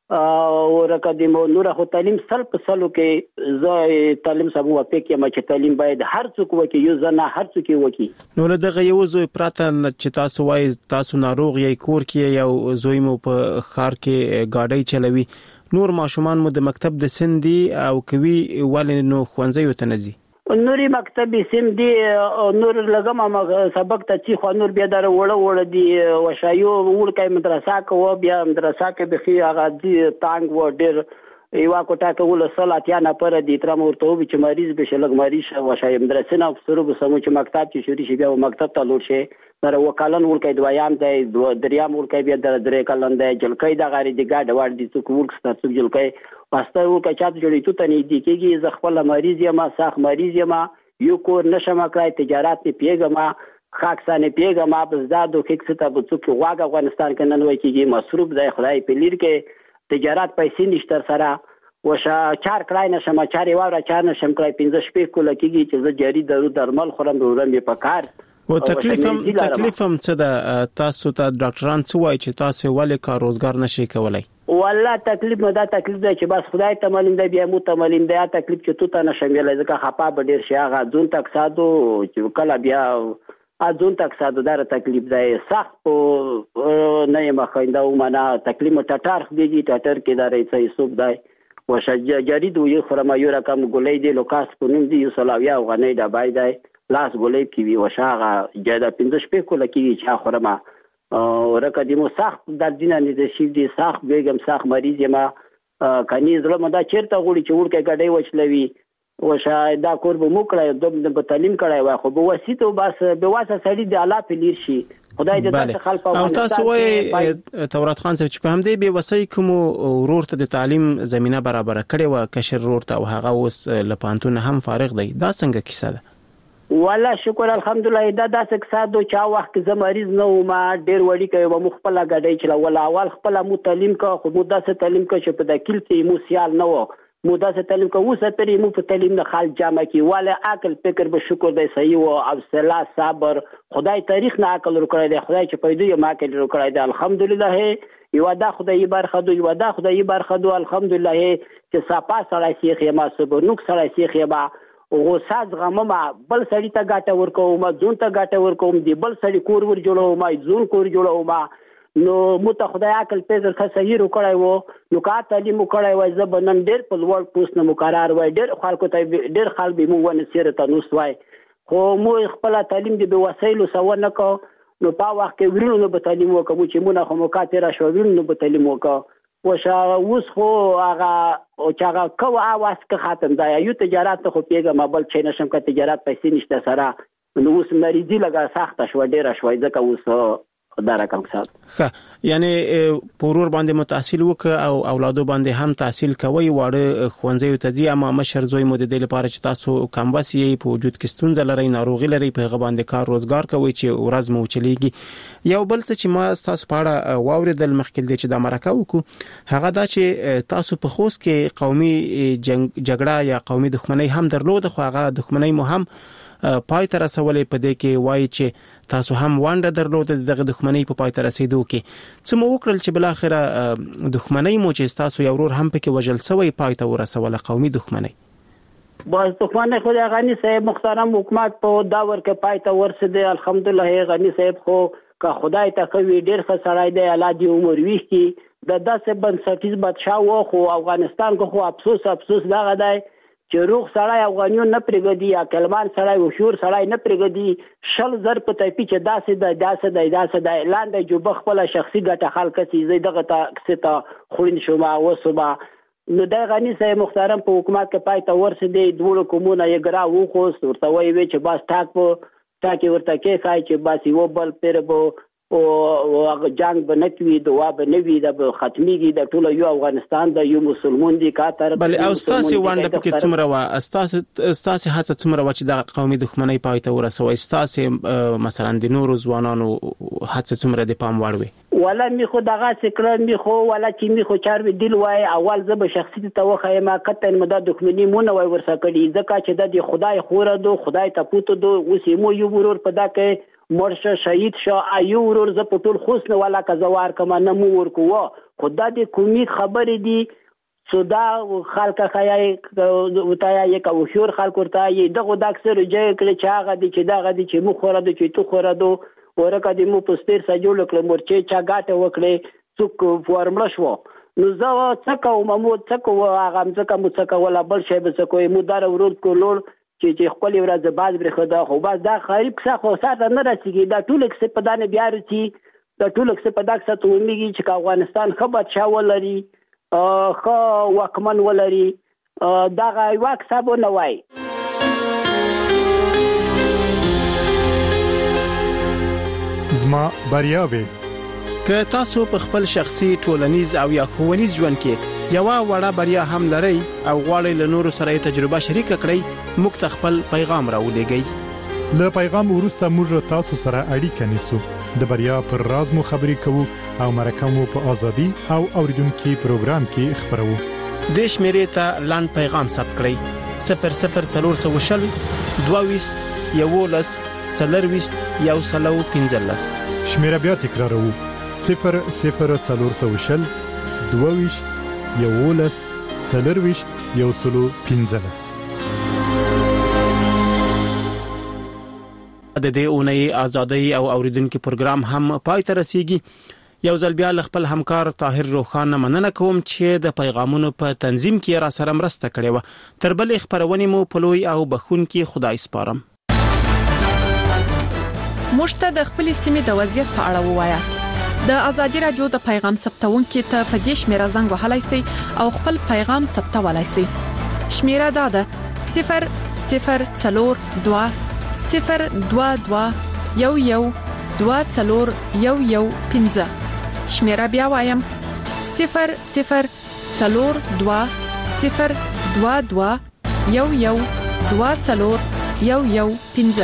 او رقدمو نور خو تعلیم سل په سلو کې زه تعلیم سمو وپیک یم چې تعلیم باید هر څوک وکي یو ځنه هر څوک وکي. نو له دغه یو زوی پراته چې تاسو وایي تاسو ناروغ یې کور کې یو زوی مو په خار کې گاډي چلوي نور ماشومان مو د مکتب د سندي او کوي ولې نو خوانځي وته نزي نوري مکتب سیم دی نور لګم سبق ته چې خو نور بیا در وړه دی وشایو ورکای مدرسه کو بیا مدرسه کې به خي هغه دی تانګ و ډیر یو کوټه کې ول صلاتیا نه پر دي تر مرته و چې مریض به شلګ مریض وشای مدرسه نه افسر به سمو چې مکتب چې شوري شي بیا مکتب ته لور شي در وکالن ورکای دویام دی دریام ورکای بیا در درې کلن دی جلکای د غاری دی ګاډ وړ دي څوک ورک ستاسو جلکای پاسته ورکای چات جوړی ته نه دی کېږي ز خپل مریض یم ساخ مریض یم یو کور نشم کړای تجارت نه پیګم خاکسانه پیګم بس دا دوه کې څه ته څوک واګ افغانستان کې نن وای کېږي مصروف دی خدای په لیر کې تجارت پیسې نشته سره وشا چار کړای نشم چاري واره چار نشم کړای 15 شپې کوله کېږي چې زه جاری درو درمل خورم ورم په کار او تکلیف هم څه ده تاسو ته ډاکټران څه وایي چې تاسو ولې کار روزګار نشئ کولای؟ والله تکلیف مدا تکلیف دی چې بس خدای ته معلوم دی بیا مو ته معلوم دی تکلیف چې تو ته نشمېلای ځکه خپه به ډیر شي هغه ځون تک سادو چې کله بیا ځون تک سادو دار تکلیف دی سخت نه یم خاینده او معنا تکلیف ټټار دی ټټر کې داري څه حساب دی وش جرید یو خرما یو رقم ګولې دی لوکاس په نوم دی یو سلاویا او غنې د بای دی لاس ګولې کی وی وشاغه جدا 15 شپې کوله کی چې خرما ورکه دیمو سخت د دینه نه شي دي سخت بیګم سخت مریض ما کني زړه مدا چیرته غوړي چې ورکه غډې وچلوي وشا دا کور به موکړای د تعلیم کړای وای خو به وسیته بس به واسه سړي د اعلی پلیر شي خدای دې تاسو خلک او تاسو وای تورات خان صاحب چې په همدې به وسای کوم ورور ته د تعلیم زمينه برابر کړي و کشر ورور ته او هغه اوس لپانتون هم فارغ دی دا څنګه کیسه ده؟ والله شکر الحمدلله دا داسې کسادو چا وخت زه مریض نه وم ډیر وړي کوي مو خپل غډې چې ولا اول خپل مو تعلیم کا خو مو داسې تعلیم کا چې په داخل کې مو سیال نه و مو داسې تعلیم کا اوسه پرې مو په تعلیم نه خال جامه کې ولا عقل فکر به شکر دی صحیح او حوصله صبر خدای تاریخ نه عقل ورکړی دی خدای چې پیدا یې ما کې ورکړی دی الحمدلله یو دا خدای برخه دو یو دا خدای برخه دو الحمدلله چې صفا سره شیخ ما صبر نو سره شیخ ما غوساز غمما بل سړی ته گاټه ورکوم ځون ته گاټه ورکوم دی بل سړی کور ور جوړوم ځون کور جوړوم نو مت خدای عقل پیزر خسهیر وکړای وو نو کا تعلیم وکړای وای زبنن ډیر په لوړ پوسټ نه مقرر وای ډیر خلکو ته ډیر خلک به مو ونه سیر ته نو سوای خو مو خپل تعلیم دی به وسایل سو نه کو نو په وخت کې ورونو به تعلیم وکړو چې مونږه خو مو کاته را شو ورونو به تعلیم وکړو وشا اوس خو هغه او چې هغه کو اواز که ختم دی یو تجارت خو پیګه مابل چې نشم که تجارت پیسې نشته سره نو اوس مریضي لګا سخت شو ډیر شوي ځکه اوس دارا کوم څه یعنی پرور باندې متأثر وک او اولادو باندې هم تحصیل کوي واړه خوانځي ته ځي اما مشر زوی مو د دې لپاره چې تاسو کمباسي په وجود کې ستونزه لري ناروغي لري په غباندې کار روزګار کوي چې ورځ مو چلیږي یو بل څه چې ما تاسو په اړه واوریدل مخکې د چې د مرکه وکړو هغه دا چې تاسو په خوست کې قومي جګړه یا قومي دښمنۍ هم درلود خو هغه دښمنۍ مو هم پای تر رسولې په دې کې وایي چې تاسو هم وانډه درلود دغه دښمنۍ په پای تر رسیدو کې څه مو وکړل چې بل اخره دښمنۍ مو چې تاسو یو ورور هم پکې وجل سوی پای ته ورسوله قومي دښمنۍ باز دښمنۍ خو د غنی صاحب محترم حکومت په داور کې پای ته ورسېده الحمدلله غنی صاحب خو که خدای ته کوي ډیر ښه سړی دی الله دې عمر ویښي د داسې بنسټیز بادشاه و خو افغانستان خو افسوس دغه دی چې روغ سړی افغانیون نه پرېږدي یا کلمان سړی وشور سړی نه پرېږدي شل زر په تایپي چې داسې دی لاندې جوبه خپله شخصي ګټه خلک سي زه دغه کسې ته خوړین شوم اوسومه نو د غني صاحب محترم په حکومت کې پای ته ورسېدی دوه کومونه یې ګرا وخوست ورته وایي چې باس ټاکي ورته کې ځای چې باس یو بل پر بو او جنگ بنکوي دوا بنوي د ختميږي د ټولو یو افغانستان د یو مسلمان دي کاتر بل او ستاسو وانډه پکې څومره وا ستاسو هڅه څومره وا چې د قومي دښمنۍ پای ته ورسوي ستاسو مثلا د نورو ځوانانو هڅه څومره د پام واړوي ولا می خو دغه سکران می خو ولا چې می خو چار دل وای اول زه به شخصي توخه ما کته مده دښمنۍ مونږ وای ورسکړي ځکه چې د خدای خوره دو خدای ته پوتو دو اوس مو یو ورور په دا کې مرشه شهید شو ایو ورور ز په ټول خوسنه والا کزوار کما نمو ورکو خدا دې کومي خبرې دي سودا خلک خیاي وتایا یک او شور خلک ورته یې دغه د اکثر جې کړي چې هغه دي چې دغه دي چې مو خوره دي چې تو خوره دو ورکه دې مو پستر سجول کړ مرچې چا غاټه وکړي څوک فورمل شو نو زه څکه او ممو څکه هغه څکه مو څکه ولا بل شی به څکه مو دار ورور کولور چې خپل ورځ بعد برخه دا خو بس دا خریب څه خو ساته نه رسیږي دا ټول څه په دانه بیا رسي دا ټول څه په داک څه توميږي چې افغانستان خبر شاول لري خو وکمن ولري دا غي واک سبو نه وای زما بریاوي که تاسو په خپل شخصي ټولنیز او یا ښوونیز ژوند کې یو وړه بریا هم لري او غواړئ له نورو سره تجربه شریک کړئ موږ ته خپل پیغام راولېږئ له پیغام وروسته موږ تاسو سره اړیکه نیسو د بریا پر راز مو خبرې کوو او مرکه مو په ازادي او اوریدونکو پروګرام کې خبرو د شمیرې ته لاند پیغام ثبت کړئ 0040 22 11 40 115. شمیره بیا تکراروو 0 0 410 22 11 40 115. د دې اونۍ ازادۍ او اوریدونکو پروګرام هم پای ته رسیدي. یو ځل بیا خپل همکار طاهر روخان مننه کوم چې د پیغامونو په تنظیم کې را سره مرسته کړې و. تر بل خبرونه مو په لوی او بخون کې خدای سپارم. مشته د خپل سیمې د وضعیت په اړه ووایاست. د ازادي رادیو د پیغام ثبتونکو ته په دې شمیره زنګ وهلای شئ او خپل پیغام ثبتولای شئ. شمیره دا ده 00422 022 112415. شمیره بیا وایم 00422 022 112415.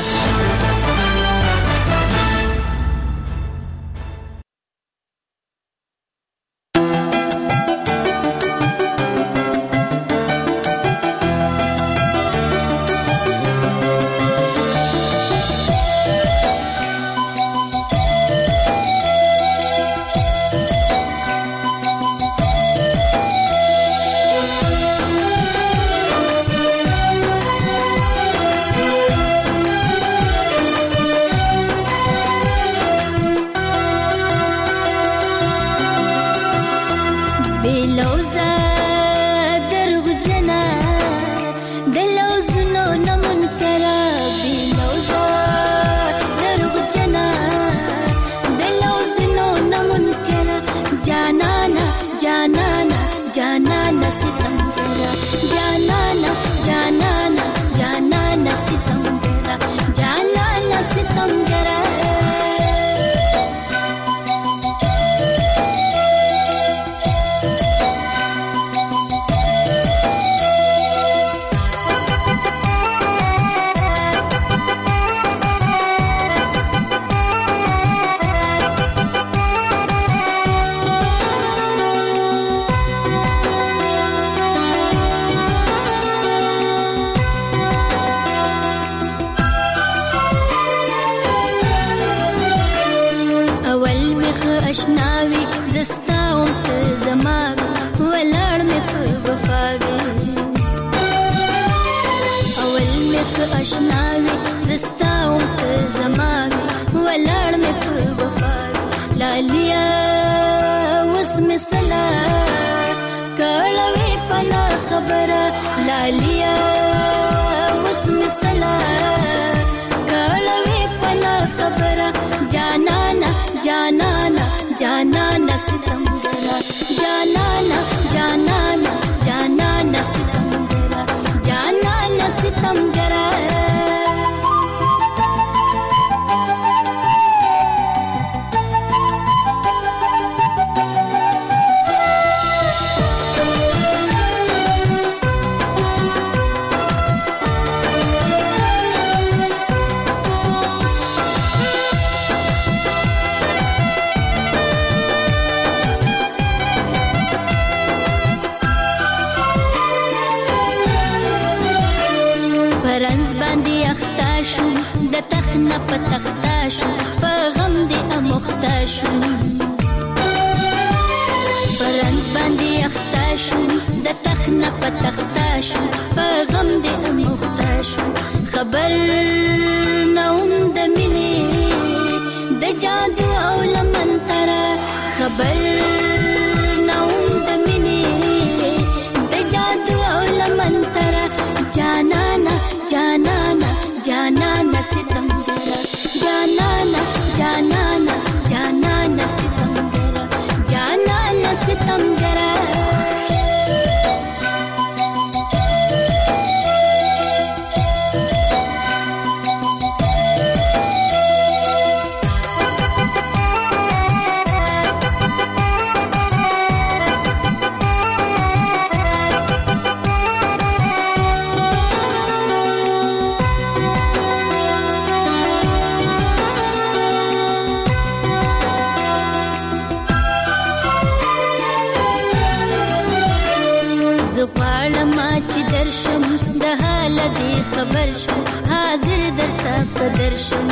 دې خبر شم حاضر درته قدر شم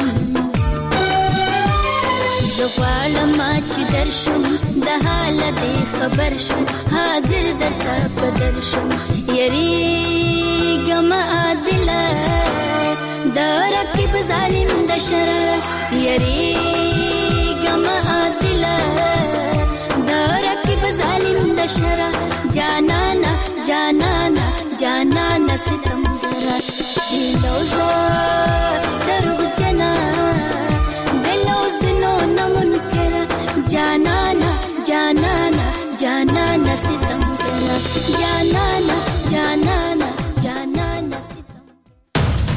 زه غواړم چې درشم د حال دې خبر شم حاضر درته قدر شم یریږم عادله د رقیب ظالم د شر یریږم عادله د رقیب ظالم د شر جانانا جانانا جانانا ستم درا